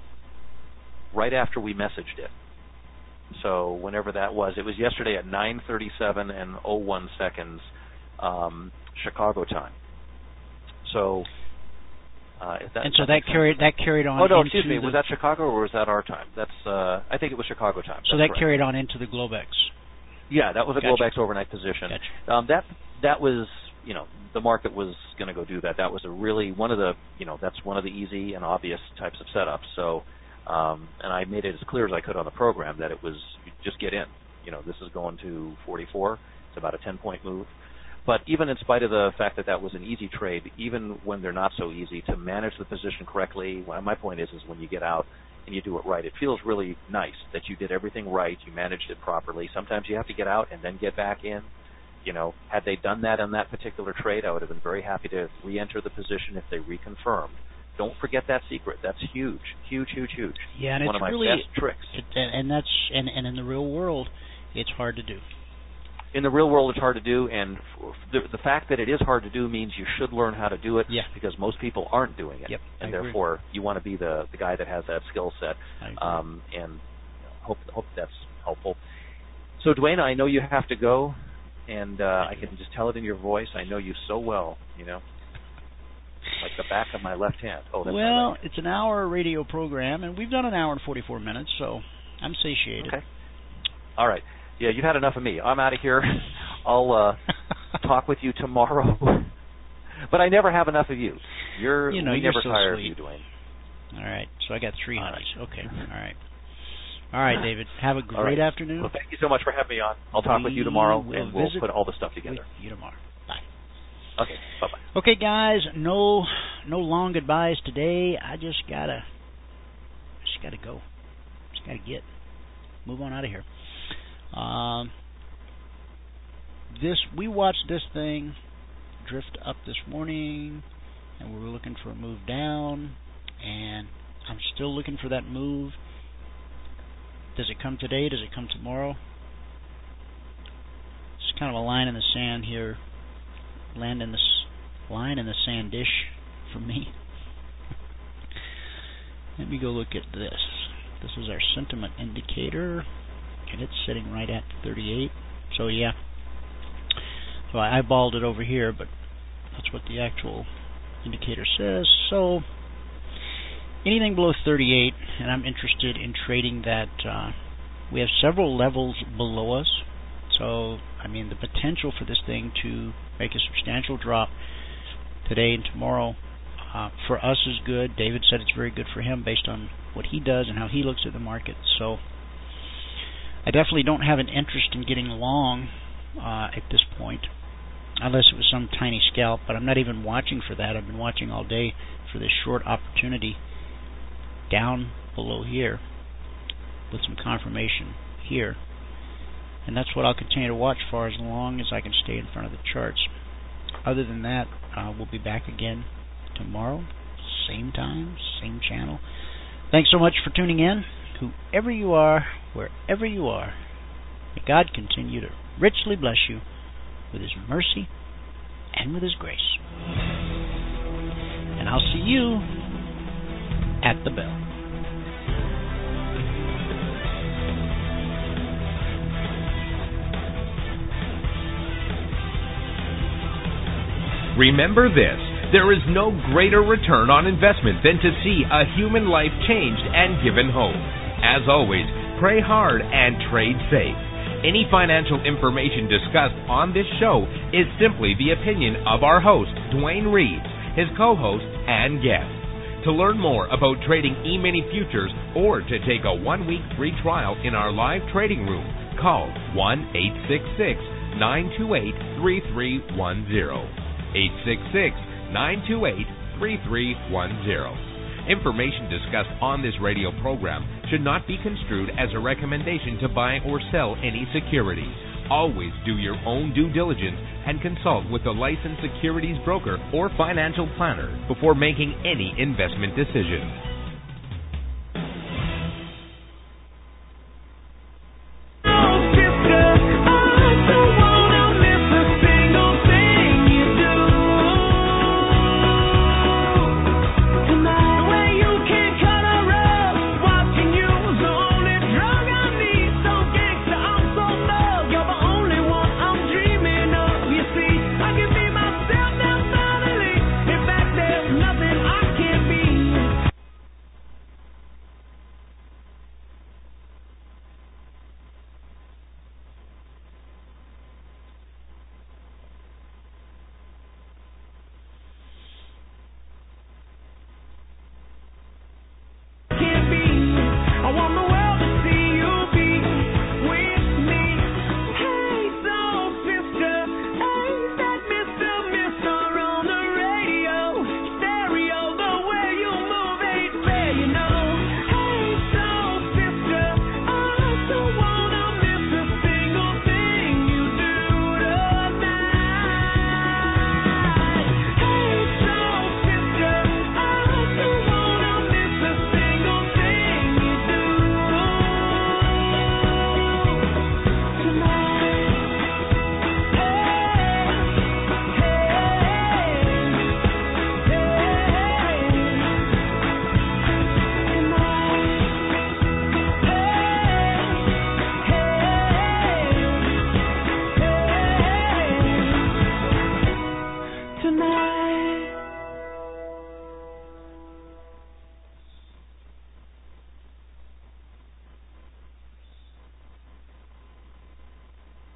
right after we messaged it. So whenever that was, it was yesterday at nine thirty-seven and oh one seconds, um, Chicago time. So Uh, is that, and so that that carried that carried on. Oh no, into excuse me. the, Was that Chicago or was that our time? That's uh, I think it was Chicago time. So That's that correct. carried on into the Globex. Yeah, that was a Gotcha. Globex overnight position. Gotcha. Um, that that was you know the market was going to go do that. That was a really one of the you know that's one of the easy and obvious types of setups. So um, and I made it as clear as I could on the program that it was just get in. You know this is going to forty-four. It's about a ten point move. But even in spite of the fact that that was an easy trade, even when they're not so easy, to manage the position correctly, well, my point is, is when you get out and you do it right, it feels really nice that you did everything right, you managed it properly. Sometimes you have to get out and then get back in. You know, had they done that on that particular trade, I would have been very happy to re-enter the position if they reconfirmed. Don't forget that secret. That's huge, huge, huge, huge. Yeah, and one it's of my really, best tricks. It, and, and that's and, and in the real world, it's hard to do. In the real world, it's hard to do, and the, the fact that it is hard to do means you should learn how to do it. Yeah. Because most people aren't doing it, yep, and I agree. therefore you want to be the the guy that has that skill set. I agree. Um, and hope hope that's helpful. So, Dwayne, I know you have to go, and uh, I can just tell it in your voice. I know you so well, you know, like the back of my left hand. Oh, that's well, right. It's an hour radio program, and we've done an hour and forty-four minutes, so I'm satiated. Okay. All right. Yeah, you've had enough of me. I'm out of here. I'll uh, talk with you tomorrow. But I never have enough of you. You're you know, we you're never so tire sweet. of you, Dwayne. All right. So I got three All honeys. right. Okay. All right. All right, David. Have a great right. afternoon. Well, thank you so much for having me on. I'll talk we with you tomorrow, will and we'll visit put all the stuff together. With you tomorrow. Bye. Okay. Bye-bye. Okay, guys. No, no long goodbyes today. I just gotta, just gotta go. Just gotta get, move on out of here. Um. This we watched this thing drift up this morning, and we were looking for a move down, and I'm still looking for that move. Does it come today? Does it come tomorrow? It's kind of a line in the sand here, land in this line in the sand dish for me. Let me go look at this. This is our sentiment indicator, and it's sitting right at thirty-eight. So yeah. So I eyeballed it over here, but that's what the actual indicator says. So anything below thirty-eight, and I'm interested in trading that. Uh, we have several levels below us. So, I mean, the potential for this thing to make a substantial drop today and tomorrow uh, for us is good. David said it's very good for him based on what he does and how he looks at the market. So I definitely don't have an interest in getting long uh, at this point, unless it was some tiny scalp, but I'm not even watching for that. I've been watching all day for this short opportunity down below here with some confirmation here. And that's what I'll continue to watch for as long as I can stay in front of the charts. Other than that, uh, we'll be back again tomorrow, same time, same channel. Thanks so much for tuning in. Whoever you are, wherever you are, may God continue to richly bless you with His mercy and with His grace. And I'll see you at the bell. Remember this, there is no greater return on investment than to see a human life changed and given hope. As always, pray hard and trade safe. Any financial information discussed on this show is simply the opinion of our host, Dwayne Reeves, his co-host, and guest. To learn more about trading E-mini futures or to take a one-week free trial in our live trading room, call one eight six six, nine two eight, three three one zero. eight six six, nine two eight, three three one zero. Information discussed on this radio program should not be construed as a recommendation to buy or sell any security. Always do your own due diligence and consult with a licensed securities broker or financial planner before making any investment decision.